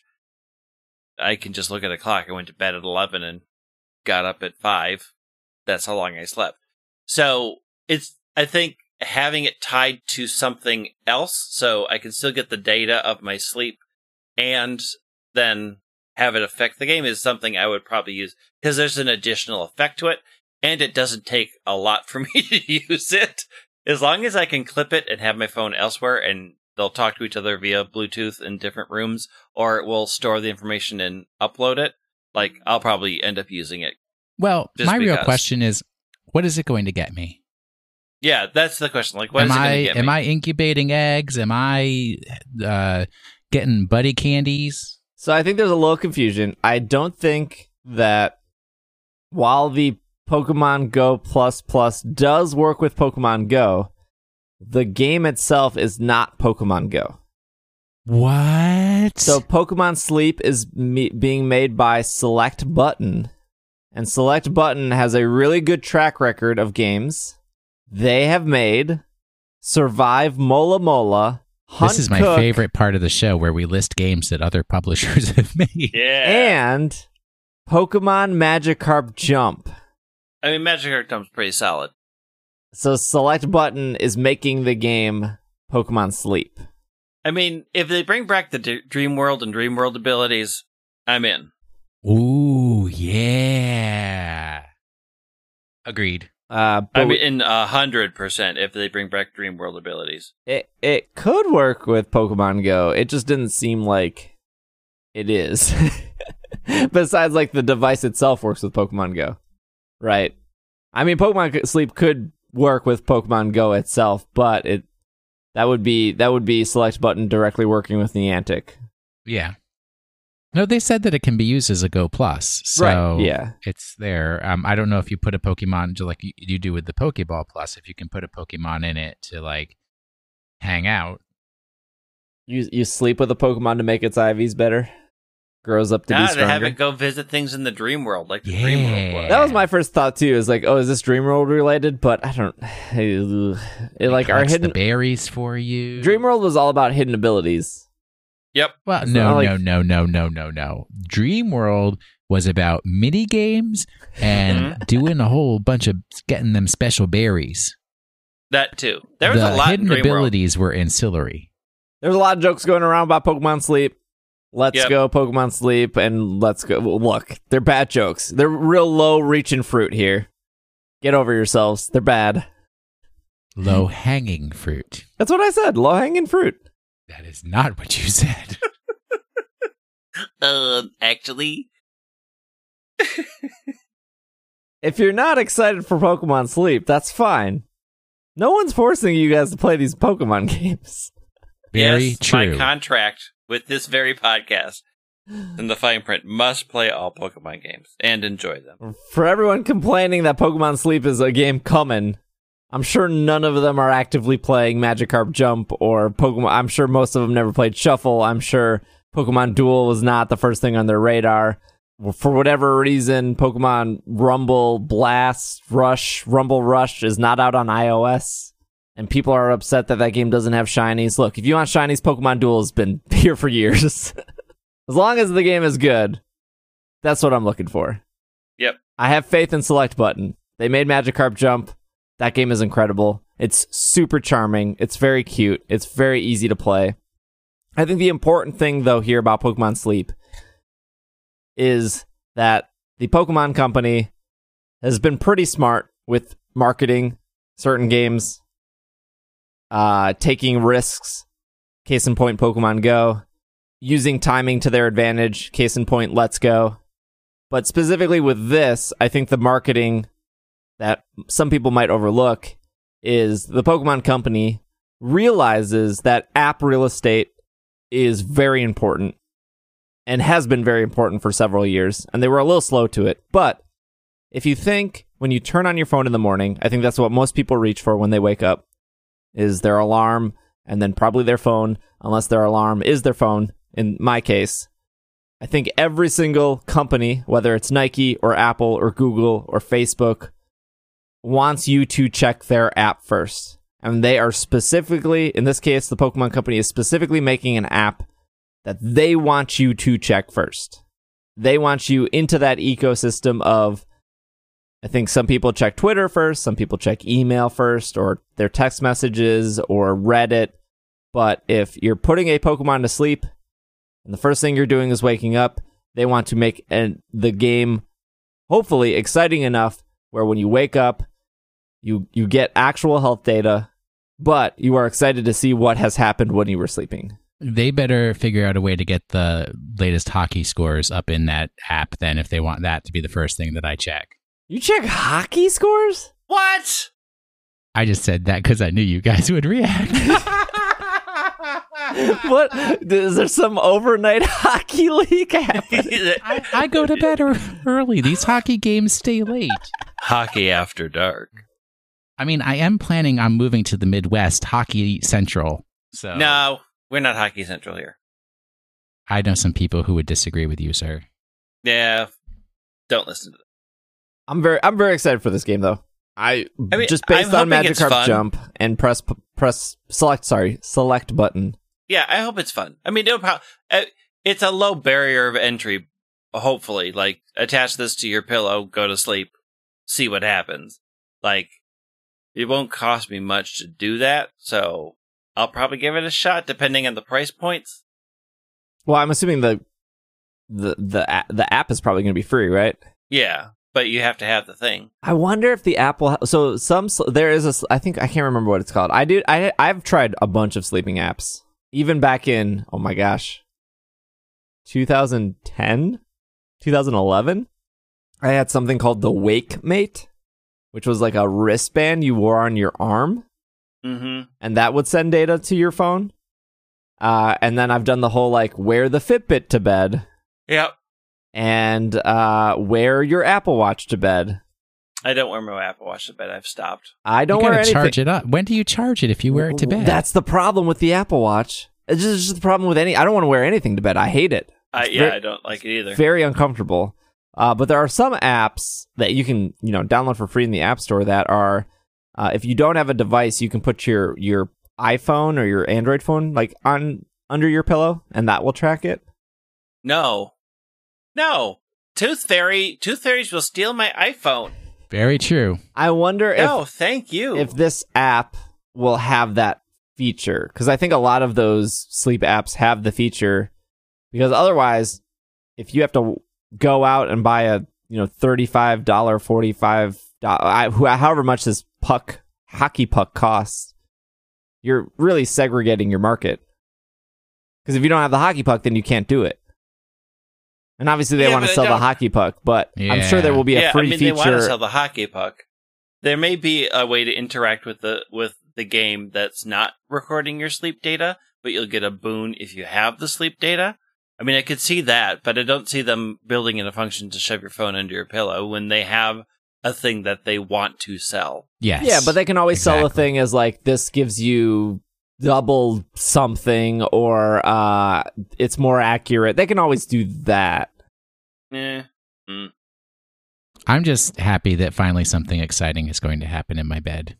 I can just look at a clock. I went to bed at 11 and got up at 5. That's how long I slept. So I think having it tied to something else, so I can still get the data of my sleep and then have it affect the game, is something I would probably use, because there's an additional effect to it, and it doesn't take a lot for me to use it. As long as I can clip it and have my phone elsewhere, and they'll talk to each other via Bluetooth in different rooms, or it will store the information and upload it, like, I'll probably end up using it. Well, my real question is, what is it going to get me? Yeah, that's the question. Like, what is it going to get me? Am I incubating eggs? Am I getting buddy candies? So I think there's a little confusion. I don't think that while the Pokemon Go Plus does work with Pokemon Go, the game itself is not Pokemon Go. What? So Pokemon Sleep is being made by Select Button, and Select Button has a really good track record of games. They have made Survive Mola Mola, Hunt This is my Cook, favorite part of the show, where we list games that other publishers have made. Yeah. And Pokemon Magikarp Jump. I mean, Magikarp Jump's pretty solid. So Select Button is making the game Pokemon Sleep. I mean, if they bring back the Dream World and Dream World abilities, I'm in. Ooh, yeah. Agreed. I mean, in 100% if they bring back Dream World abilities. It could work with Pokemon Go. It just didn't seem like it is. Besides, like, the device itself works with Pokemon Go, right? I mean, Pokemon Sleep could work with Pokemon Go itself, but that would be Select Button directly working with Niantic. Yeah. No, they said that it can be used as a Go Plus, so right, yeah. It's there. I don't know if you put a Pokemon, like you do with the Pokeball Plus, if you can put a Pokemon in it to, like, hang out. You sleep with a Pokemon to make its IVs better? grows up to be stronger. They have it go visit things in the dream world, like the dream world was. That was my first thought too. Is like, oh, is this dream world related? But I don't. It like our hidden the berries for you. Dream world was all about hidden abilities. Yep. Well, no. Dream world was about mini games and doing a whole bunch of getting them special berries. That too. There was a lot hidden in Dream abilities were ancillary. There's a lot of jokes going around about Pokemon Sleep. Let's go Pokemon Sleep and let's go. Look, they're bad jokes. They're real low reaching fruit here. Get over yourselves. They're bad. Low hanging fruit. That's what I said. Low hanging fruit. That is not what you said. Actually. If you're not excited for Pokemon Sleep, that's fine. No one's forcing you guys to play these Pokemon games. Very true. My contract with this very podcast and the fine print must play all Pokemon games and enjoy them. For everyone complaining that Pokemon Sleep is a game coming, I'm sure none of them are actively playing Magikarp Jump or Pokemon. I'm sure most of them never played Shuffle. I'm sure Pokemon Duel was not the first thing on their radar. For whatever reason, Pokemon Rumble Blast Rush, Rumble Rush is not out on iOS. And people are upset that that game doesn't have shinies. Look, if you want shinies, Pokemon Duel has been here for years. As long as the game is good, that's what I'm looking for. Yep. I have faith in Select Button. They made Magikarp Jump. That game is incredible. It's super charming. It's very cute. It's very easy to play. I think the important thing, though, here about Pokemon Sleep is that the Pokemon Company has been pretty smart with marketing certain games, taking risks, case in point, Pokemon Go, using timing to their advantage, case in point, Let's Go. But specifically with this, I think the marketing that some people might overlook is the Pokemon Company realizes that app real estate is very important and has been very important for several years, and they were a little slow to it. But if you think when you turn on your phone in the morning, I think that's what most people reach for when they wake up, is their alarm and then probably their phone, unless their alarm is their phone, in my case. I think every single company, whether it's Nike or Apple or Google or Facebook, wants you to check their app first. And they are specifically, in this case, the Pokemon Company is specifically making an app that they want you to check first. They want you into that ecosystem of, I think some people check Twitter first, some people check email first, or their text messages, or Reddit. But if you're putting a Pokemon to sleep, and the first thing you're doing is waking up, they want to make the game, hopefully, exciting enough where when you wake up, you get actual health data, but you are excited to see what has happened when you were sleeping. They better figure out a way to get the latest hockey scores up in that app then, if they want that to be the first thing that I check. You check hockey scores? What? I just said that because I knew you guys would react. What? Is there some overnight hockey league happening? I go to bed early. These hockey games stay late. Hockey after dark. I mean, I am planning on moving to the Midwest, Hockey Central. So no, we're not Hockey Central here. I know some people who would disagree with you, sir. Yeah, don't listen to them. I'm very excited for this game, though. I mean, just based on Magikarp Jump and press select button. Yeah, I hope it's fun. I mean, it's a low barrier of entry. Hopefully, like attach this to your pillow, go to sleep, see what happens. Like, it won't cost me much to do that, so I'll probably give it a shot, depending on the price points. Well, I'm assuming the app is probably going to be free, right? Yeah, but you have to have the thing. I wonder if the app will. There is I think I can't remember what it's called. I've tried a bunch of sleeping apps, even back in 2010, 2011. I had something called the Wake Mate, which was like a wristband you wore on your arm. Mm-hmm. And that would send data to your phone. And then I've done the whole, like, wear the Fitbit to bed. Yep. And wear your Apple Watch to bed. I don't wear my Apple Watch to bed. I've stopped. I don't wear anything. Charge it up. When do you charge it if you wear it to bed? That's the problem with the Apple Watch. It's just the problem with I don't want to wear anything to bed. I hate it. I don't like it either. Very uncomfortable. But there are some apps that you can, download for free in the App Store that are, if you don't have a device, you can put your iPhone or your Android phone like under your pillow, and that will track it. No. Tooth Fairies will steal my iPhone. Very true. I wonder thank you. If this app will have that feature, because I think a lot of those sleep apps have the feature, because otherwise, if you have to go out and buy a $35, $45, however much this hockey puck costs, you're really segregating your market. Because if you don't have the hockey puck, then you can't do it. And obviously they want to sell the hockey puck, but I'm sure there will be a free feature. They want to sell the hockey puck. There may be a way to interact with the game that's not recording your sleep data, but you'll get a boon if you have the sleep data. I mean, I could see that, but I don't see them building in a function to shove your phone under your pillow when they have a thing that they want to sell. Yes. Yeah, but they can always sell the thing as like, this gives you double something, or it's more accurate. They can always do that. I'm just happy that finally something exciting is going to happen in my bed.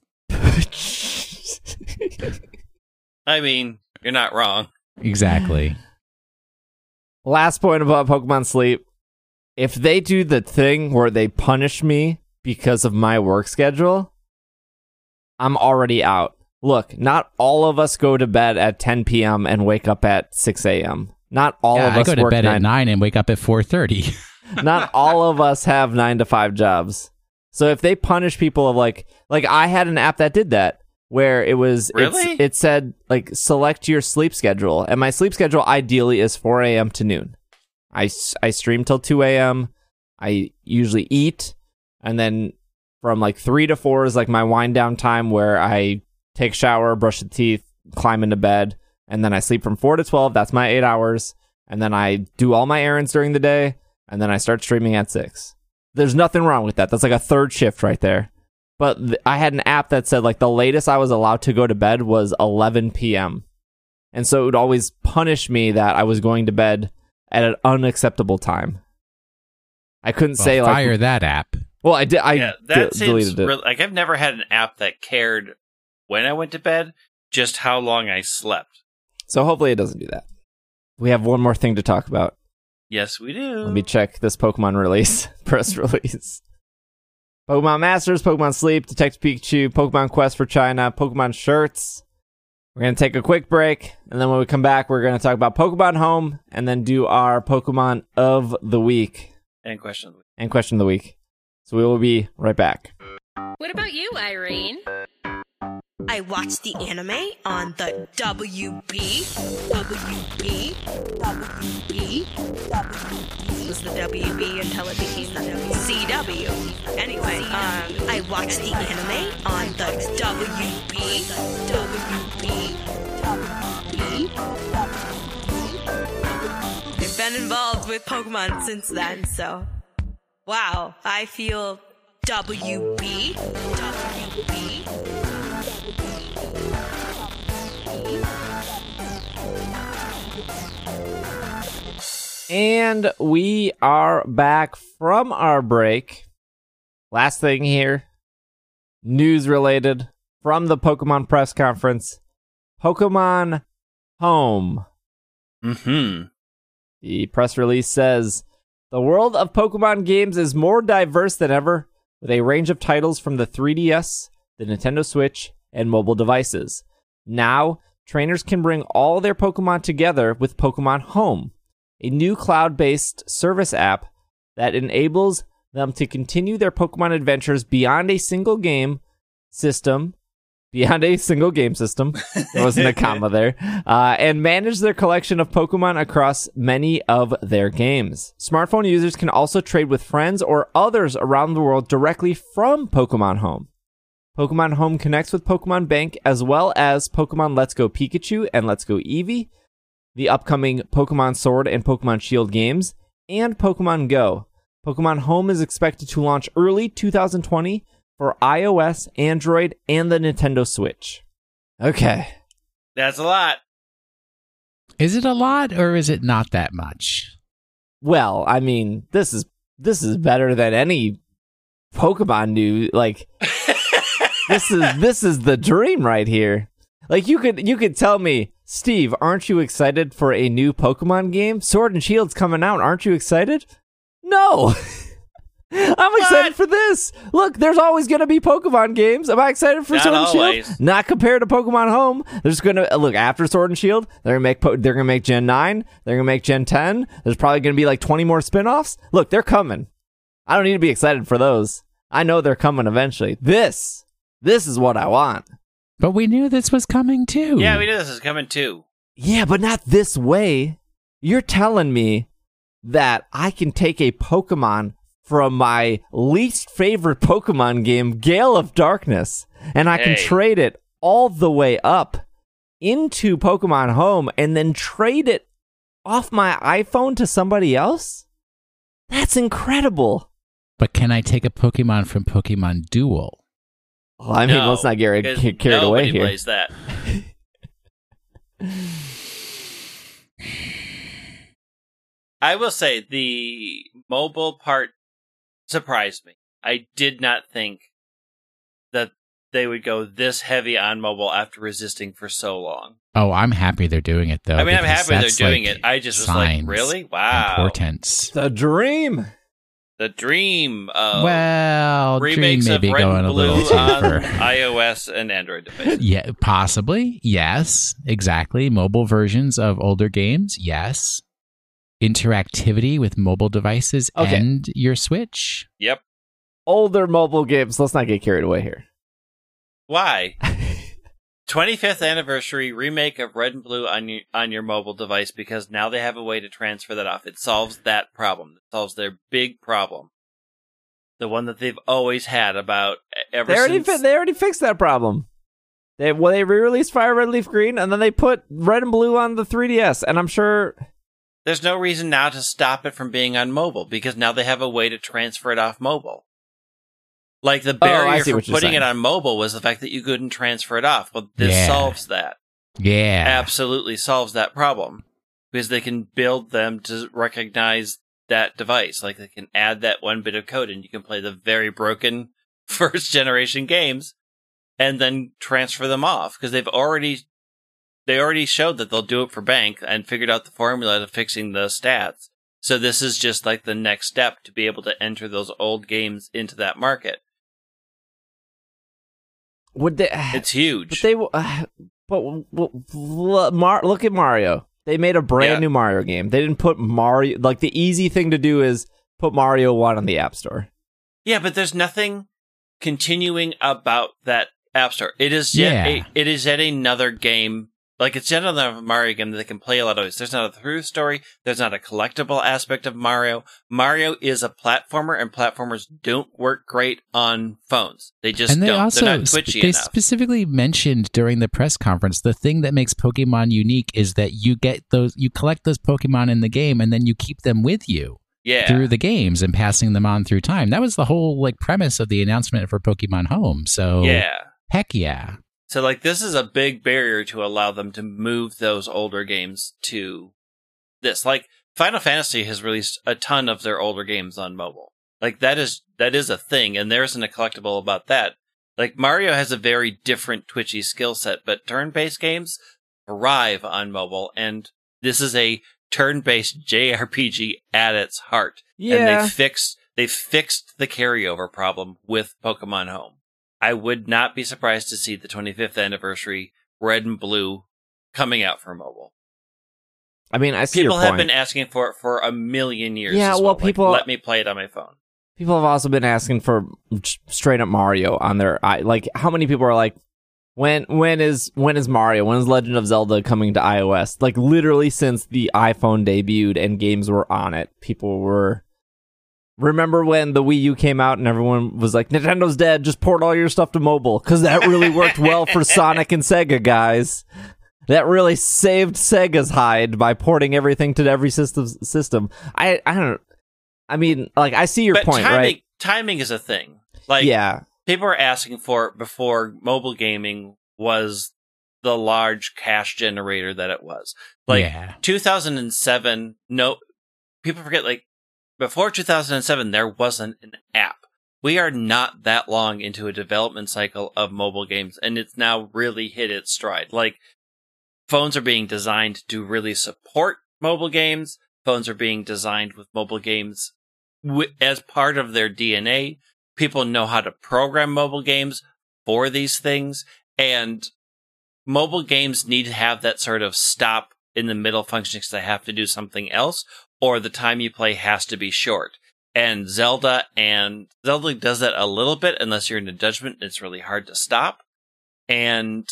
I mean, you're not wrong. Exactly. Last point about Pokemon Sleep. If they do the thing where they punish me because of my work schedule, I'm already out. Look, not all of us go to bed at 10 p.m. and wake up at 6 a.m. Not all of us I go to bed at 9 and wake up at 4:30. Not all of us have 9 to 5 jobs. So if they punish people of like I had an app that did that, where it was, really? It said like, select your sleep schedule. And my sleep schedule ideally is 4 a.m. to noon. I stream till 2 a.m. I usually eat. And then from like 3 to 4 is like my wind down time, where I take a shower, brush the teeth, climb into bed. And then I sleep from 4 to 12. That's my 8 hours. And then I do all my errands during the day. And then I start streaming at 6. There's nothing wrong with that. That's like a third shift right there. But I had an app that said like the latest I was allowed to go to bed was 11 p.m. And so it would always punish me that I was going to bed at an unacceptable time. I couldn't say like... Fire that app. Well, I did. Deleted it. Like, I've never had an app that cared when I went to bed, just how long I slept. So hopefully it doesn't do that. We have one more thing to talk about. Yes, we do. Let me check this Pokemon release. Press release. Pokemon Masters, Pokemon Sleep, Detective Pikachu, Pokemon Quest for China, Pokemon shirts. We're going to take a quick break, and then when we come back, we're going to talk about Pokemon Home, and then do our Pokemon of the Week. And Question of the Week. And Question of the Week. So we will be right back. What about you, Irene? I watched the anime on the WB. This was the WB until it became the CW. Anyway, I watched the anime on the WB. I've been involved with Pokemon since then, so wow, I feel WB. And we are back from our break. Last thing here, news related from the Pokemon press conference. Pokemon Home. The press release says, the world of Pokemon games is more diverse than ever, with a range of titles from the 3DS, the Nintendo Switch, and mobile devices. Now, trainers can bring all their Pokemon together with Pokemon Home, a new cloud-based service app that enables them to continue their Pokemon adventures beyond a single game system. There wasn't a comma there. And manage their collection of Pokemon across many of their games. Smartphone users can also trade with friends or others around the world directly from Pokemon Home. Pokemon Home connects with Pokemon Bank, as well as Pokemon Let's Go Pikachu and Let's Go Eevee, the upcoming Pokemon Sword and Pokemon Shield games, and Pokemon Go. Pokemon Home is expected to launch early 2020 for iOS, Android, and the Nintendo Switch. Okay. That's a lot. Is it a lot, or is it not that much? Well, I mean, this is better than any Pokemon new. Like, this is the dream right here. Like, you could tell me, Steve, aren't you excited for a new Pokemon game? Sword and Shield's coming out. Aren't you excited? No. I'm excited for this. Look, there's always going to be Pokemon games. Am I excited for Sword and Shield? Not compared to Pokemon Home. There's going to look after Sword and Shield. They're going to make Gen 9. They're going to make Gen 10. There's probably going to be like 20 more spin-offs. Look, they're coming. I don't need to be excited for those. I know they're coming eventually. This is what I want. But we knew this was coming too. Yeah, we knew this was coming too. Yeah, but not this way. You're telling me that I can take a Pokemon from my least favorite Pokemon game, Gale of Darkness, and I can trade it all the way up into Pokemon Home and then trade it off my iPhone to somebody else? That's incredible. But can I take a Pokemon from Pokemon Duel? Well, I mean, let's not get carried away here. Nobody plays that. I will say the mobile part surprised me. I did not think that they would go this heavy on mobile after resisting for so long. Oh, I'm happy they're doing it, though. I mean, I'm happy they're doing it. I just was like, really? Wow. Importance. The dream. The dream of dream remakes may of be Red going and a Blue little too on far. iOS and Android devices. Yeah, possibly. Yes, exactly. Mobile versions of older games. Yes. Interactivity with mobile devices and your Switch. Yep. Older mobile games. Let's not get carried away here. Why? 25th anniversary remake of Red and Blue on your mobile device, because now they have a way to transfer that off. It solves that problem. It solves their big problem. The one that they've always had about since... They already fixed that problem. They re-released Fire Red Leaf Green, and then they put Red and Blue on the 3DS, and I'm sure... There's no reason now to stop it from being on mobile, because now they have a way to transfer it off mobile. Like, the barrier for putting it on mobile was the fact that you couldn't transfer it off. Well, this solves that. Yeah. Absolutely solves that problem. Because they can build them to recognize that device. Like, they can add that one bit of code, and you can play the very broken first-generation games, and then transfer them off. Because they already showed that they'll do it for bank, and figured out the formula to fixing the stats. So this is just like the next step to be able to enter those old games into that market. It's huge. Look at Mario. They made a brand new Mario game. They didn't put Mario. Like, the easy thing to do is put Mario 1 on the App Store. Yeah, but there's nothing continuing about that App Store. It is yet another game. Like, it's yet another Mario game that they can play a lot of ways. There's not a through story. There's not a collectible aspect of Mario. Mario is a platformer, and platformers don't work great on phones. They just don't. They're not twitchy enough. They specifically mentioned during the press conference, the thing that makes Pokemon unique is that you collect those Pokemon in the game, and then you keep them with you through the games and passing them on through time. That was the whole premise of the announcement for Pokemon Home. So heck yeah. So, this is a big barrier to allow them to move those older games to this. Like, Final Fantasy has released a ton of their older games on mobile. Like, that is a thing, and there isn't a collectible about that. Like, Mario has a very different twitchy skill set, but turn-based games thrive on mobile, and this is a turn-based JRPG at its heart. Yeah. And they fixed the carryover problem with Pokemon Home. I would not be surprised to see the 25th anniversary Red and Blue coming out for mobile. I mean, I see people your point. have been asking for it for a million years. Yeah, well, people let me play it on my phone. People have also been asking for straight up Mario on their how many people are like, when is Mario? When is Legend of Zelda coming to iOS? Like, literally since the iPhone debuted and games were on it, people were. Remember when the Wii U came out and everyone was like, Nintendo's dead, just port all your stuff to mobile, because that really worked well for Sonic and Sega, guys. That really saved Sega's hide by porting everything to every system. I see your point, right? Timing is a thing. People were asking for it before mobile gaming was the large cash generator that it was. 2007, people forget, like, before 2007, there wasn't an app. We are not that long into a development cycle of mobile games, and it's now really hit its stride. Like, phones are being designed to really support mobile games. Phones are being designed with mobile games as part of their DNA. People know how to program mobile games for these things, and mobile games need to have that sort of stop in the middle function because they have to do something else, or the time you play has to be short. And Zelda does that a little bit, unless you're in a judgment, it's really hard to stop. And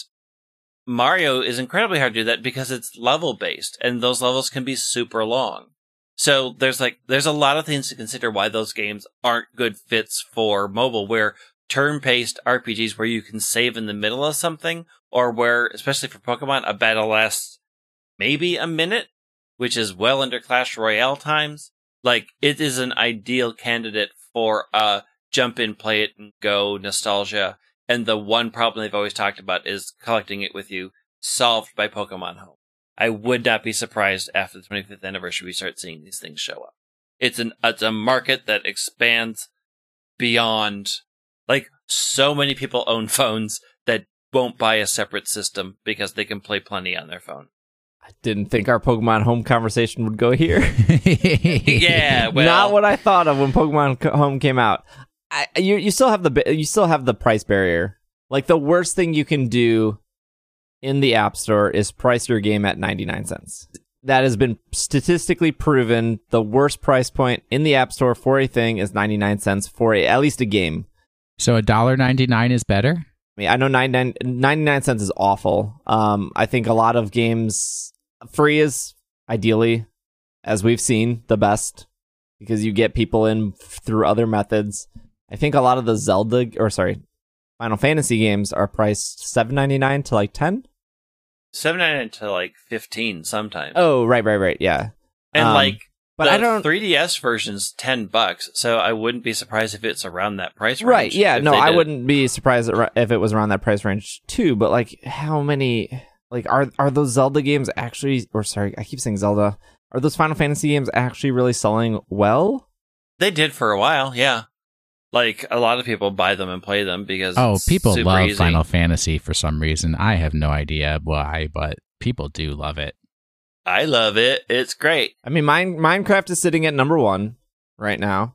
Mario is incredibly hard to do that because it's level-based, and those levels can be super long. So there's a lot of things to consider why those games aren't good fits for mobile, where turn-based RPGs where you can save in the middle of something, or where, especially for Pokemon, a battle lasts maybe a minute, which is well under Clash Royale times. Like, it is an ideal candidate for a jump in, play it, and go nostalgia. And the one problem they've always talked about is collecting it with you, solved by Pokemon Home. I would not be surprised after the 25th anniversary we start seeing these things show up. It's a market that expands beyond, like, so many people own phones that won't buy a separate system because they can play plenty on their phone. I didn't think our Pokemon Home conversation would go here. Yeah, well, not what I thought of when Pokemon Home came out. You still have the price barrier. Like, the worst thing you can do in the App Store is price your game at 99 cents. That has been statistically proven. The worst price point in the App Store for a thing is 99 cents for at least a game. So $1.99 is better? I mean, I know 99 cents is awful. I think a lot of games, free is ideally, as we've seen, the best, because you get people in through other methods. I think a lot of the Final Fantasy games are priced $7.99 to like $10. $7.99 to like $15 sometimes. Oh, right, yeah. And but the I don't. 3DS version's $10, so I wouldn't be surprised if it's around that price range. Right? Yeah, no, I wouldn't be surprised if it was around that price range too. But like, how many? Like, are those Zelda games actually? Or sorry, I keep saying Zelda. Are those Final Fantasy games actually really selling well? They did for a while, yeah. Like, a lot of people buy them and play them because people super love easy. Final Fantasy for some reason. I have no idea why, but people do love it. I love it. It's great. I mean, Minecraft is sitting at number 1 right now,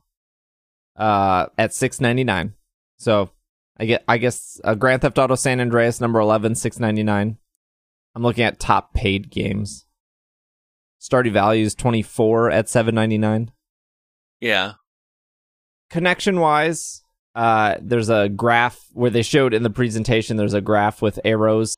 at $6.99. So I guess Grand Theft Auto San Andreas number 11, $6.99. I'm looking at top paid games. Stardew Valley is 24 at $7.99. Yeah. Connection wise, there's a graph where they showed in the presentation. There's a graph with arrows.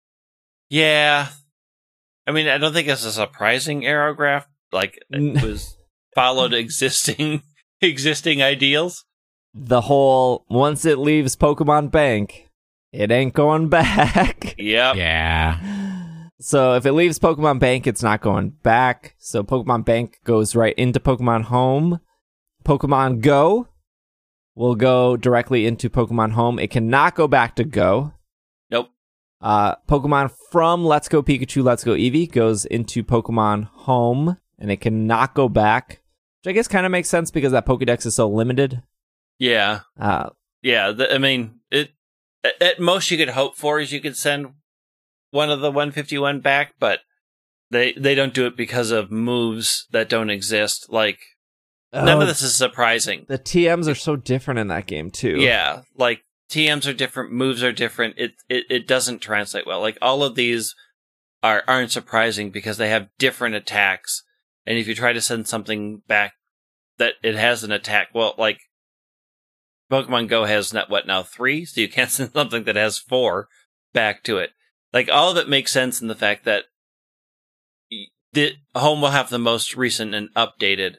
Yeah. I mean, I don't think it's a surprising arrow graph. Like, it was followed existing ideals. The whole, once it leaves Pokemon Bank, it ain't going back. Yep. Yeah. So if it leaves Pokemon Bank, it's not going back. So Pokemon Bank goes right into Pokemon Home. Pokemon Go will go directly into Pokemon Home. It cannot go back to Go. Nope. Pokemon from Let's Go Pikachu, Let's Go Eevee goes into Pokemon Home, and it cannot go back, which I guess kind of makes sense because that Pokedex is so limited. Yeah. Yeah. I mean, at most you could hope for is you could send one of the 151 back, but they don't do it because of moves that don't exist. Like, none of this is surprising. The TMs are so different in that game too. Yeah, like, TMs are different, moves are different. It doesn't translate well. Like, all of these aren't surprising because they have different attacks. And if you try to send something back that it has an attack, well, like, Pokemon Go has now 3, so you can't send something that has 4 back to it. Like, all of it makes sense in the fact that the Home will have the most recent and updated,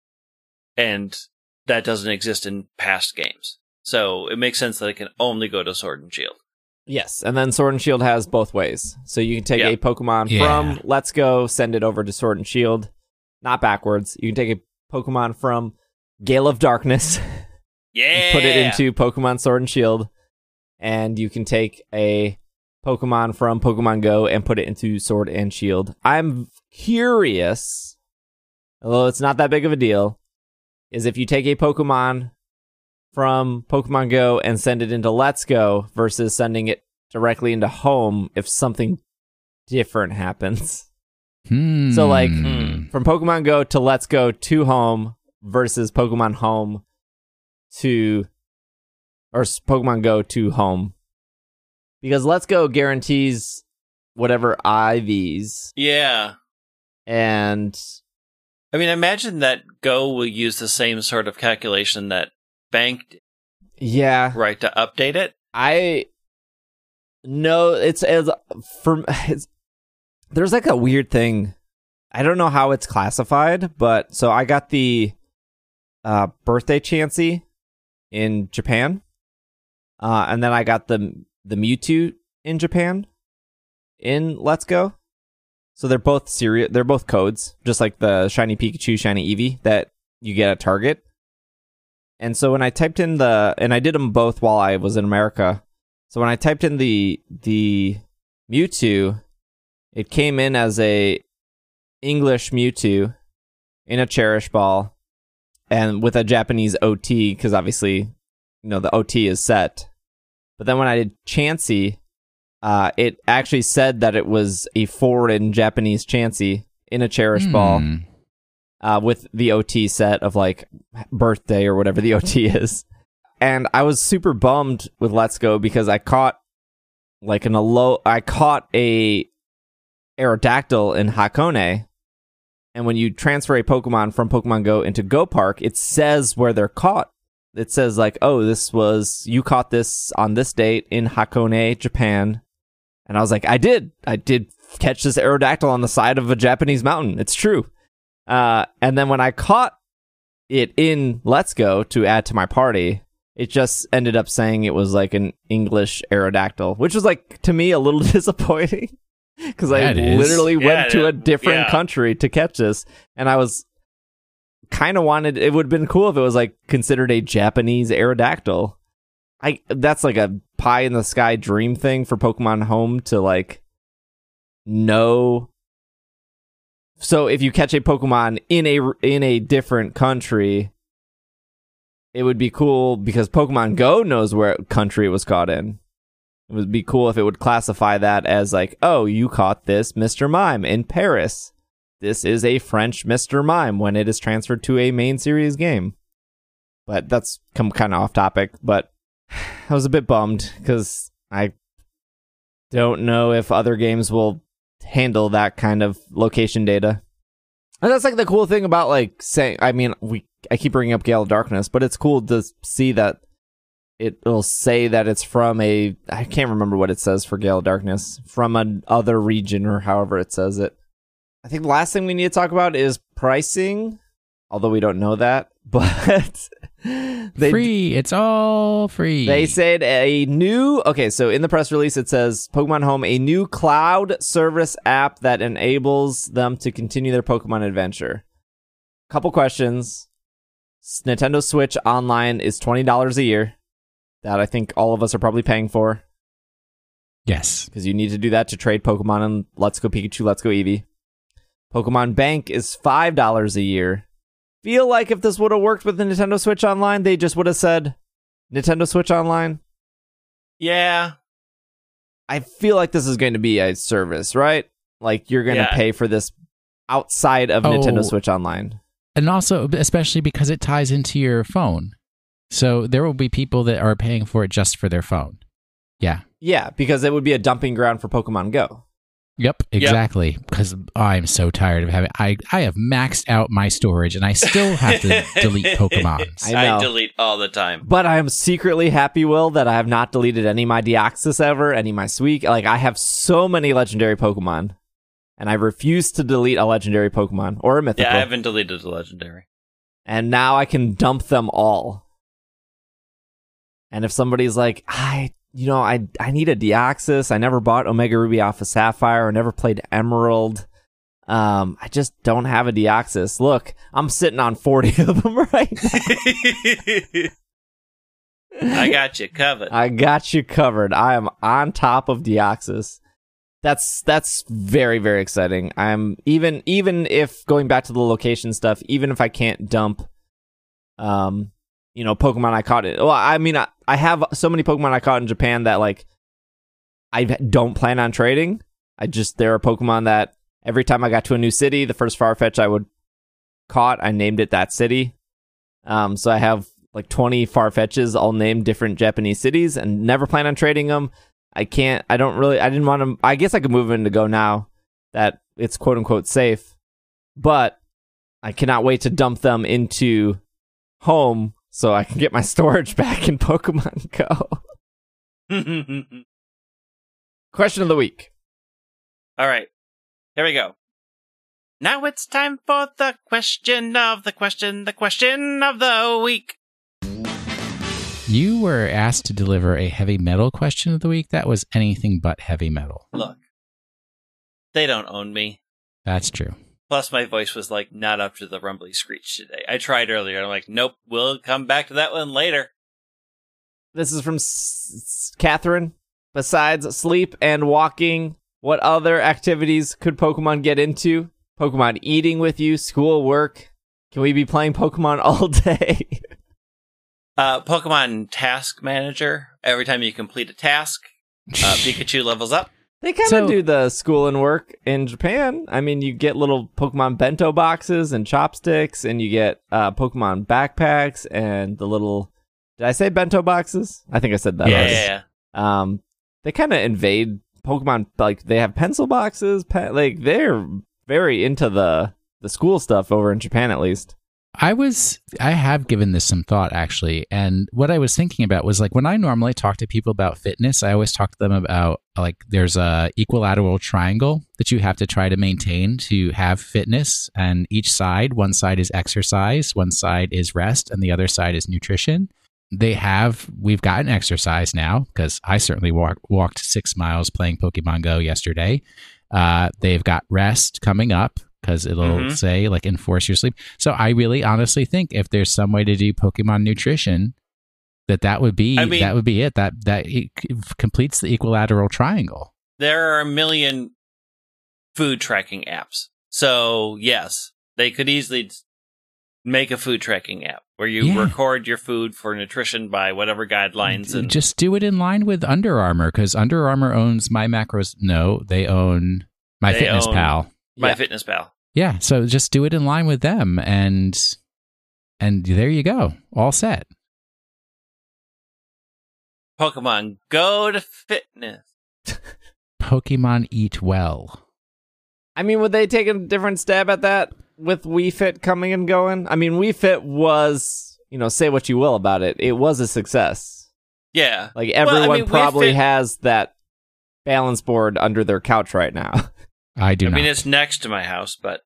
and that doesn't exist in past games. So it makes sense that it can only go to Sword and Shield. Yes, and then Sword and Shield has both ways. So you can take a Pokemon from Let's Go, send it over to Sword and Shield. Not backwards. You can take a Pokemon from Gale of Darkness. Put it into Pokemon Sword and Shield. And you can take a Pokemon from Pokemon Go and put it into Sword and Shield. I'm curious although it's not that big of a deal, is if you take a Pokemon from Pokemon Go and send it into Let's Go versus sending it directly into Home if something different happens. So like from Pokemon Go to Let's Go to Home versus Pokemon Home to, or Pokemon Go to Home. Because Let's Go guarantees whatever IVs. Yeah. And I mean, imagine that Go will use the same sort of calculation that Bank did. Yeah. Right, to update it? I know there's like a weird thing. I don't know how it's classified, but so I got the birthday Chansey in Japan. And then I got the Mewtwo in Japan in Let's Go. So they're both they're both codes, just like the shiny Pikachu, shiny Eevee that you get at Target. And so when I typed in and I did them both while I was in America. So when I typed in the Mewtwo, it came in as a English Mewtwo in a Cherish Ball and with a Japanese OT, because obviously, the OT is set. But then when I did Chansey, it actually said that it was a foreign Japanese Chansey in a Cherish Ball with the OT set of like birthday or whatever the OT is. And I was super bummed with Let's Go because I caught a Aerodactyl in Hakone, and when you transfer a Pokemon from Pokemon Go into Go Park, it says where they're caught. It says like, oh, you caught this on this date in Hakone, Japan. And I was like, I did catch this Aerodactyl on the side of a Japanese mountain. It's true. And then when I caught it in Let's Go to add to my party, it just ended up saying it was like an English Aerodactyl, which was like, to me, a little disappointing. Because I literally went to a different country to catch this, and I was kind of wanted. It would have been cool if it was like considered a Japanese Aerodactyl. That's like a pie in the sky dream thing for Pokemon Home to like know. So if you catch a Pokemon in a different country, it would be cool because Pokemon Go knows where country it was caught in. It would be cool if it would classify that as like, oh, you caught this Mr. Mime in Paris. This is a French Mr. Mime when it is transferred to a main series game. But that's kind of off topic. But I was a bit bummed because I don't know if other games will handle that kind of location data. And that's like the cool thing about like saying, I mean, I keep bringing up Gale of Darkness, but it's cool to see that it'll say that it's from I can't remember what it says for Gale of Darkness, from another region or however it says it. I think the last thing we need to talk about is pricing, although we don't know that, but free. It's all free. They said so in the press release it says Pokemon Home, a new cloud service app that enables them to continue their Pokemon adventure. Couple questions. Nintendo Switch Online is $20 a year. That I think all of us are probably paying for. Yes. Because you need to do that to trade Pokemon in Let's Go Pikachu, Let's Go Eevee. Pokemon Bank is $5 a year. Feel like if this would have worked with the Nintendo Switch Online, they just would have said Nintendo Switch Online. Yeah. I feel like this is going to be a service, right? Like you're going to pay for this outside of Nintendo Switch Online. And also, especially because it ties into your phone. So there will be people that are paying for it just for their phone. Yeah. Yeah, because it would be a dumping ground for Pokemon Go. Yep, exactly. Because I'm so tired of having... I have maxed out my storage, and I still have to delete Pokemons. I delete all the time. But I am secretly happy, Will, that I have not deleted any of my Deoxys ever, any of my Suicune. Like, I have so many legendary Pokemon, and I refuse to delete a legendary Pokemon or a mythical. Yeah, I haven't deleted a legendary. And now I can dump them all. And if somebody's like, I need a Deoxys. I never bought Omega Ruby Alpha Sapphire. I never played Emerald. I just don't have a Deoxys. Look, I'm sitting on 40 of them right now. I got you covered. I got you covered. I am on top of Deoxys. That's very, very exciting. I'm even if going back to the location stuff, even if I can't dump, Pokemon I caught it. Well, I mean, I have so many Pokemon I caught in Japan that like I don't plan on trading. There are Pokemon that every time I got to a new city, the first Farfetch I named it that city. So I have like 20 Farfetches all named different Japanese cities and never plan on trading them. I didn't want to, I guess I could move into Go now that it's quote unquote safe, but I cannot wait to dump them into Home so I can get my storage back in Pokemon Go. Question of the week. All right, here we go. Now it's time for the question of the week. You were asked to deliver a heavy metal question of the week. That was anything but heavy metal. Look, they don't own me. That's true. Plus, my voice was like not up to the rumbly screech today. I tried earlier. I'm like, nope, we'll come back to that one later. This is from Catherine. Besides sleep and walking, what other activities could Pokemon get into? Pokemon eating with you, school, work. Can we be playing Pokemon all day? Pokemon Task Manager. Every time you complete a task, Pikachu levels up. They kind of do the school and work in Japan. I mean, you get little Pokemon bento boxes and chopsticks, and you get Pokemon backpacks and the little... Did I say bento boxes? I think I said that. Yeah. They kind of invade Pokemon. Like, they have pencil boxes. They're very into the school stuff over in Japan, at least. I have given this some thought, actually, and what I was thinking about was like when I normally talk to people about fitness, I always talk to them about like there's a equilateral triangle that you have to try to maintain to have fitness, and one side is exercise, one side is rest, and the other side is nutrition. We've gotten exercise now because I certainly walked 6 miles playing Pokemon Go yesterday. They've got rest coming up, because it'll say, like, enforce your sleep. So I really honestly think if there's some way to do Pokemon nutrition, that would be it. That it completes the equilateral triangle. There are a million food tracking apps. So, yes, they could easily make a food tracking app where you record your food for nutrition by whatever guidelines. And just do it in line with Under Armour, because Under Armour owns My Macros. No, they own MyFitnessPal. MyFitnessPal. Yeah, so just do it in line with them, and there you go, all set. Pokemon Go to fitness. Pokemon Eat Well. I mean, would they take a different stab at that with Wii Fit coming and going? I mean, Wii Fit was, say what you will about it, it was a success. Yeah. Like, everyone probably has that balance board under their couch right now. I do not. I mean, it's next to my house, but...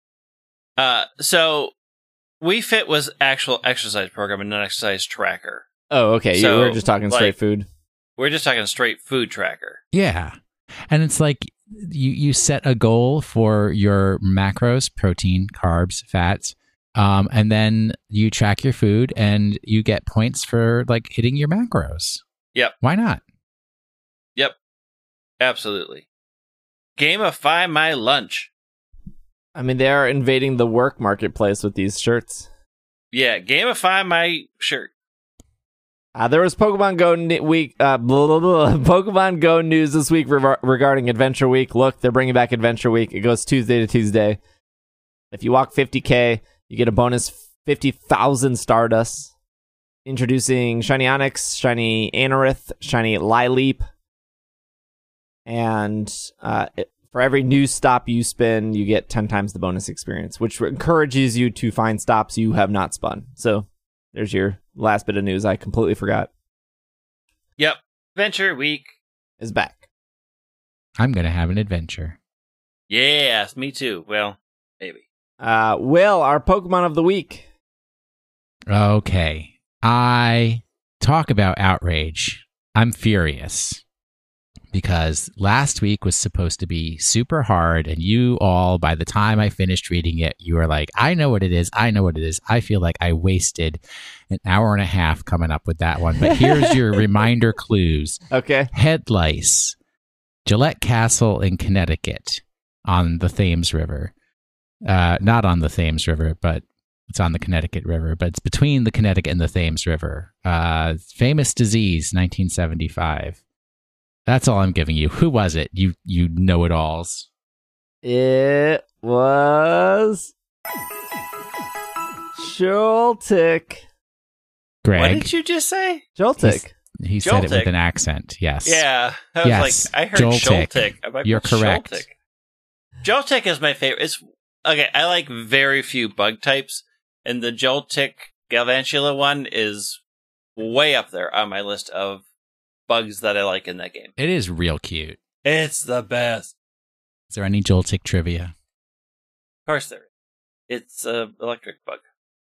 So, Wii Fit was actual exercise program and not exercise tracker. Oh, okay. So, we're just talking straight food. We're just talking straight food tracker. Yeah. And it's like, you set a goal for your macros, protein, carbs, fats, and then you track your food and you get points for, like, hitting your macros. Yep. Why not? Yep. Absolutely. Gamify my lunch. I mean, they are invading the work marketplace with these shirts. Yeah, gamify my shirt. There was Pokemon Go Pokemon Go news this week regarding Adventure Week. Look, they're bringing back Adventure Week. It goes Tuesday to Tuesday. If you walk 50K, you get a bonus 50,000 Stardust. Introducing Shiny Onix, Shiny Anorith, Shiny Lileep. And for every new stop you spin, you get 10 times the bonus experience, which encourages you to find stops you have not spun. So there's your last bit of news I completely forgot. Yep. Adventure Week is back. I'm going to have an adventure. Yes, me too. Well, maybe. Will, our Pokemon of the week. Okay. I talk about outrage. I'm furious. Because last week was supposed to be super hard, and you all, by the time I finished reading it, you were like, I know what it is. I feel like I wasted an hour and a half coming up with that one. But here's your reminder clues. Okay. Head lice, Gillette Castle in Connecticut on the Thames River. Not on the Thames River, but it's on the Connecticut River, but it's between the Connecticut and the Thames River. Famous disease, 1975. That's all I'm giving you. Who was it? You know-it-alls. It was Joltik. Greg. What did you just say? Joltik. He said it with an accent. Yes. Yeah. I was like, I heard Joltik. You're correct. Joltik is my favorite. It's okay. I like very few bug types, and the Joltik Galvantula one is way up there on my list of bugs that I like in that game. It is real cute. It's the best. Is there any Joltik trivia? Of course there is. It's an electric bug.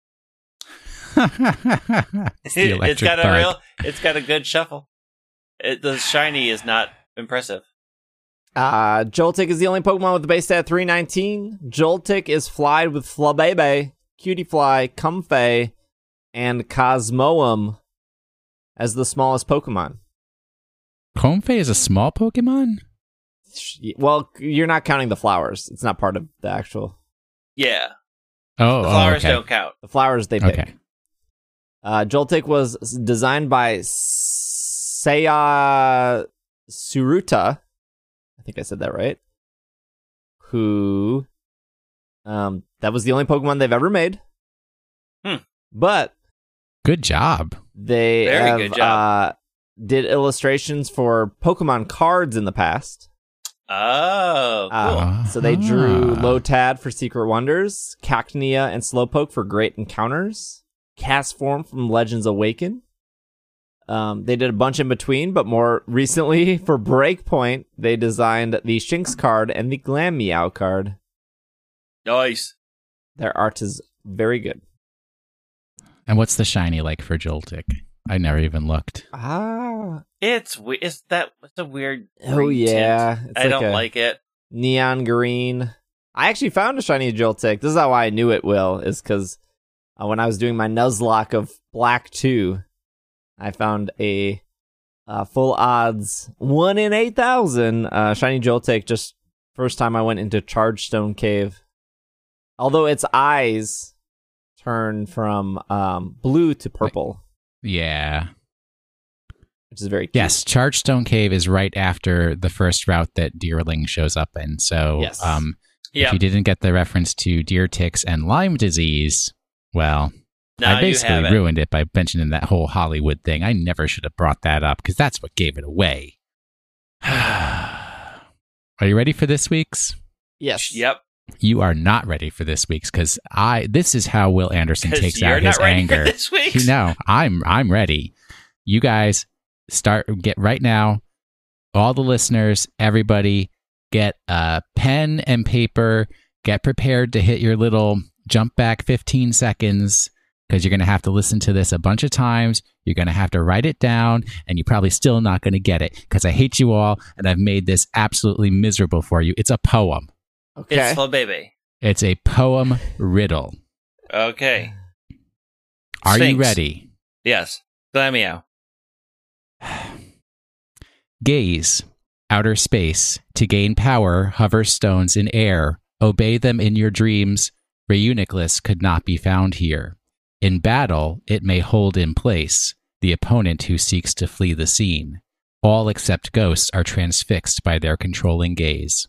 It's got bug. It's got a good shuffle. The shiny is not impressive. Joltik is the only Pokemon with the base stat 319. Joltik is flyed with Flabebe, Cutiefly, Comfey, and Cosmoem as the smallest Pokemon. Comfey is a small Pokemon? Well, you're not counting the flowers. It's not part of the actual... Yeah. Oh, the flowers okay. don't count. The flowers they pick. Okay. Joltik was designed by Seiya Tsuruta. I think I said that right. Who... that was the only Pokemon they've ever made. But... Good job. They Very good job. Did illustrations for Pokemon cards in the past. Oh, cool. So they drew Lotad for Secret Wonders, Cacnea and Slowpoke for Great Encounters, Castform from Legends Awaken. They did a bunch in between, but more recently for Breakpoint, they designed the Shinx card and the Glameow card. Nice. Their art is very good. And what's the shiny like for Joltik? I never even looked. It's a weird. Oh yeah, tint. I don't like it. Neon green. I actually found a shiny Joltik. This is how I knew it, Will, is because when I was doing my Nuzlocke of Black 2, I found a full odds 1 in 8,000 shiny Joltik. Just first time I went into Chargestone Cave. Although its eyes turn from blue to purple. Yeah. Which is very cute. Yes, Chargestone Cave is right after the first route that Deerling shows up in. So yes. If you didn't get the reference to deer ticks and Lyme disease, well, now I basically ruined it by mentioning that whole Hollywood thing. I never should have brought that up because that's what gave it away. Are you ready for this week's? Yes. Yep. You are not ready for this week's because this is how Will Anderson takes out his anger. This week's? No, I'm ready. You guys get right now. All the listeners, everybody, get a pen and paper. Get prepared to hit your little jump back 15 seconds because you're going to have to listen to this a bunch of times. You're going to have to write it down, and you're probably still not going to get it because I hate you all, and I've made this absolutely miserable for you. It's a poem. Okay. It's Flabebe. It's a poem riddle. Okay. Are Sphinx. you ready? Yes. Glameow. Gaze, outer space, to gain power, hover stones in air, obey them in your dreams, Reuniclus could not be found here. In battle, it may hold in place, the opponent who seeks to flee the scene. All except ghosts are transfixed by their controlling gaze.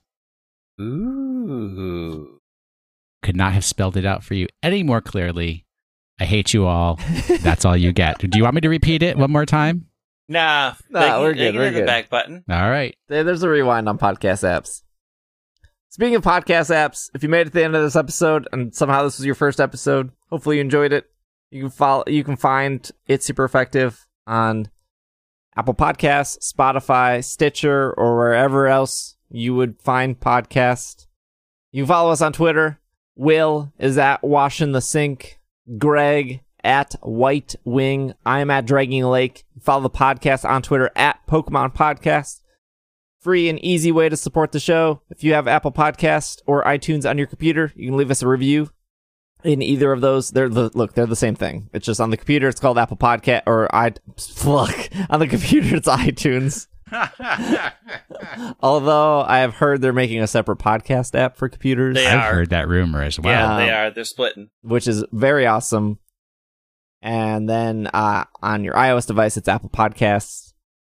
Ooh. Could not have spelled it out for you any more clearly. I hate you all. That's all you get. Do you want me to repeat it one more time? Nah, we're good. We're hit the good. back button. All right. There's a rewind on podcast apps. Speaking of podcast apps, if you made it to the end of this episode and somehow this was your first episode, hopefully you enjoyed it. You can find It's Super Effective on Apple Podcasts, Spotify, Stitcher, or wherever else you would find podcasts. You can follow us on Twitter. Will is at Washing the Sink. Greg at White Wing. I am at Dragging Lake. Follow the podcast on Twitter at Pokemon Podcast. Free and easy way to support the show. If you have Apple Podcasts or iTunes on your computer, you can leave us a review in either of those. They're the same thing. It's just on the computer, it's called Apple Podcast, on the computer, it's iTunes. Although I have heard they're making a separate podcast app for computers. I've heard that rumor as well. Yeah, they are. They're splitting. Which is very awesome. And then on your iOS device, it's Apple Podcasts.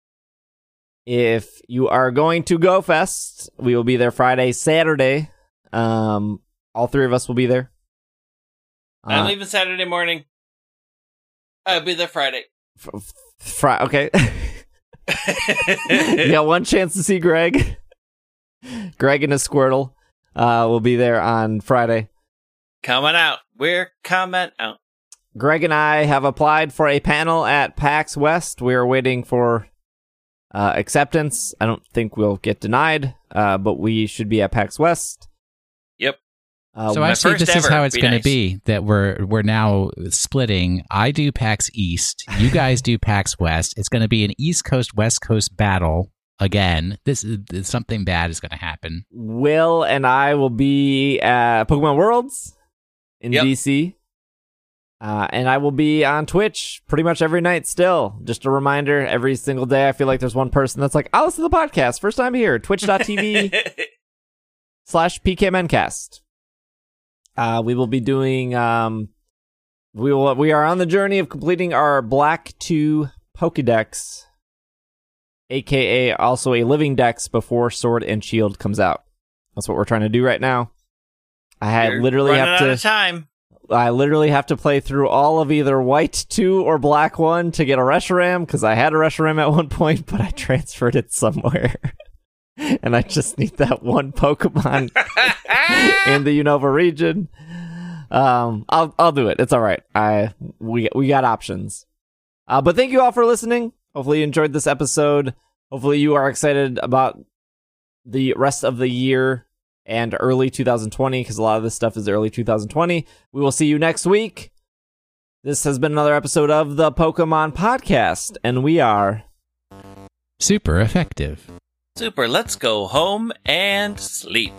If you are going to GoFest, we will be there Friday, Saturday. All three of us will be there. I'm leaving Saturday morning. I'll be there Friday. Okay. You got one chance to see Greg. Greg and his Squirtle will be there on Friday. Coming out. We're coming out. Greg and I have applied for a panel at PAX West. We are waiting for acceptance. I don't think we'll get denied, but we should be at PAX West. Yep. So I see this is how it's going to be, that we're now splitting. I do PAX East. You guys do PAX West. It's going to be an East Coast, West Coast battle again. This is something bad is going to happen. Will and I will be at Pokemon Worlds in DC. And I will be on Twitch pretty much every night still. Just a reminder, every single day I feel like there's one person that's like, I'll listen to the podcast. First time here. Twitch.tv/PKMNcast. We will be doing, we are on the journey of completing our Black 2 Pokedex, aka also a living dex before Sword and Shield comes out. That's what we're trying to do right now. I literally have to play through all of either White 2 or Black 1 to get a Reshiram, because I had a Reshiram at one point, but I transferred it somewhere. And I just need that one Pokemon in the Unova region. I'll do it. It's all right. We got options. But thank you all for listening. Hopefully you enjoyed this episode. Hopefully you are excited about the rest of the year and early 2020, because a lot of this stuff is early 2020. We will see you next week. This has been another episode of the Pokemon Podcast, and we are super effective. Super, let's go home and sleep.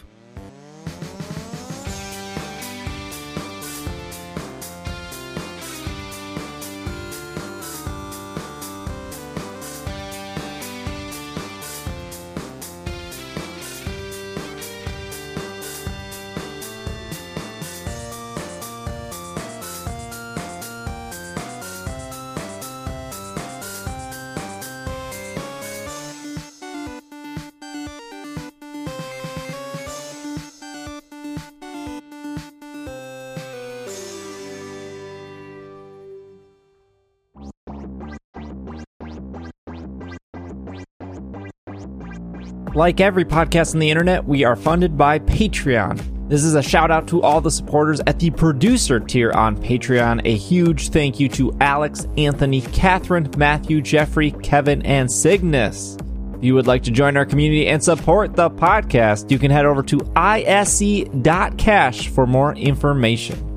Like every podcast on the internet, we are funded by Patreon. This is a shout out to all the supporters at the producer tier on Patreon. A huge thank you to Alex, Anthony, Catherine, Matthew, Jeffrey, Kevin, and Cygnus. If you would like to join our community and support the podcast, you can head over to isc.cash for more information.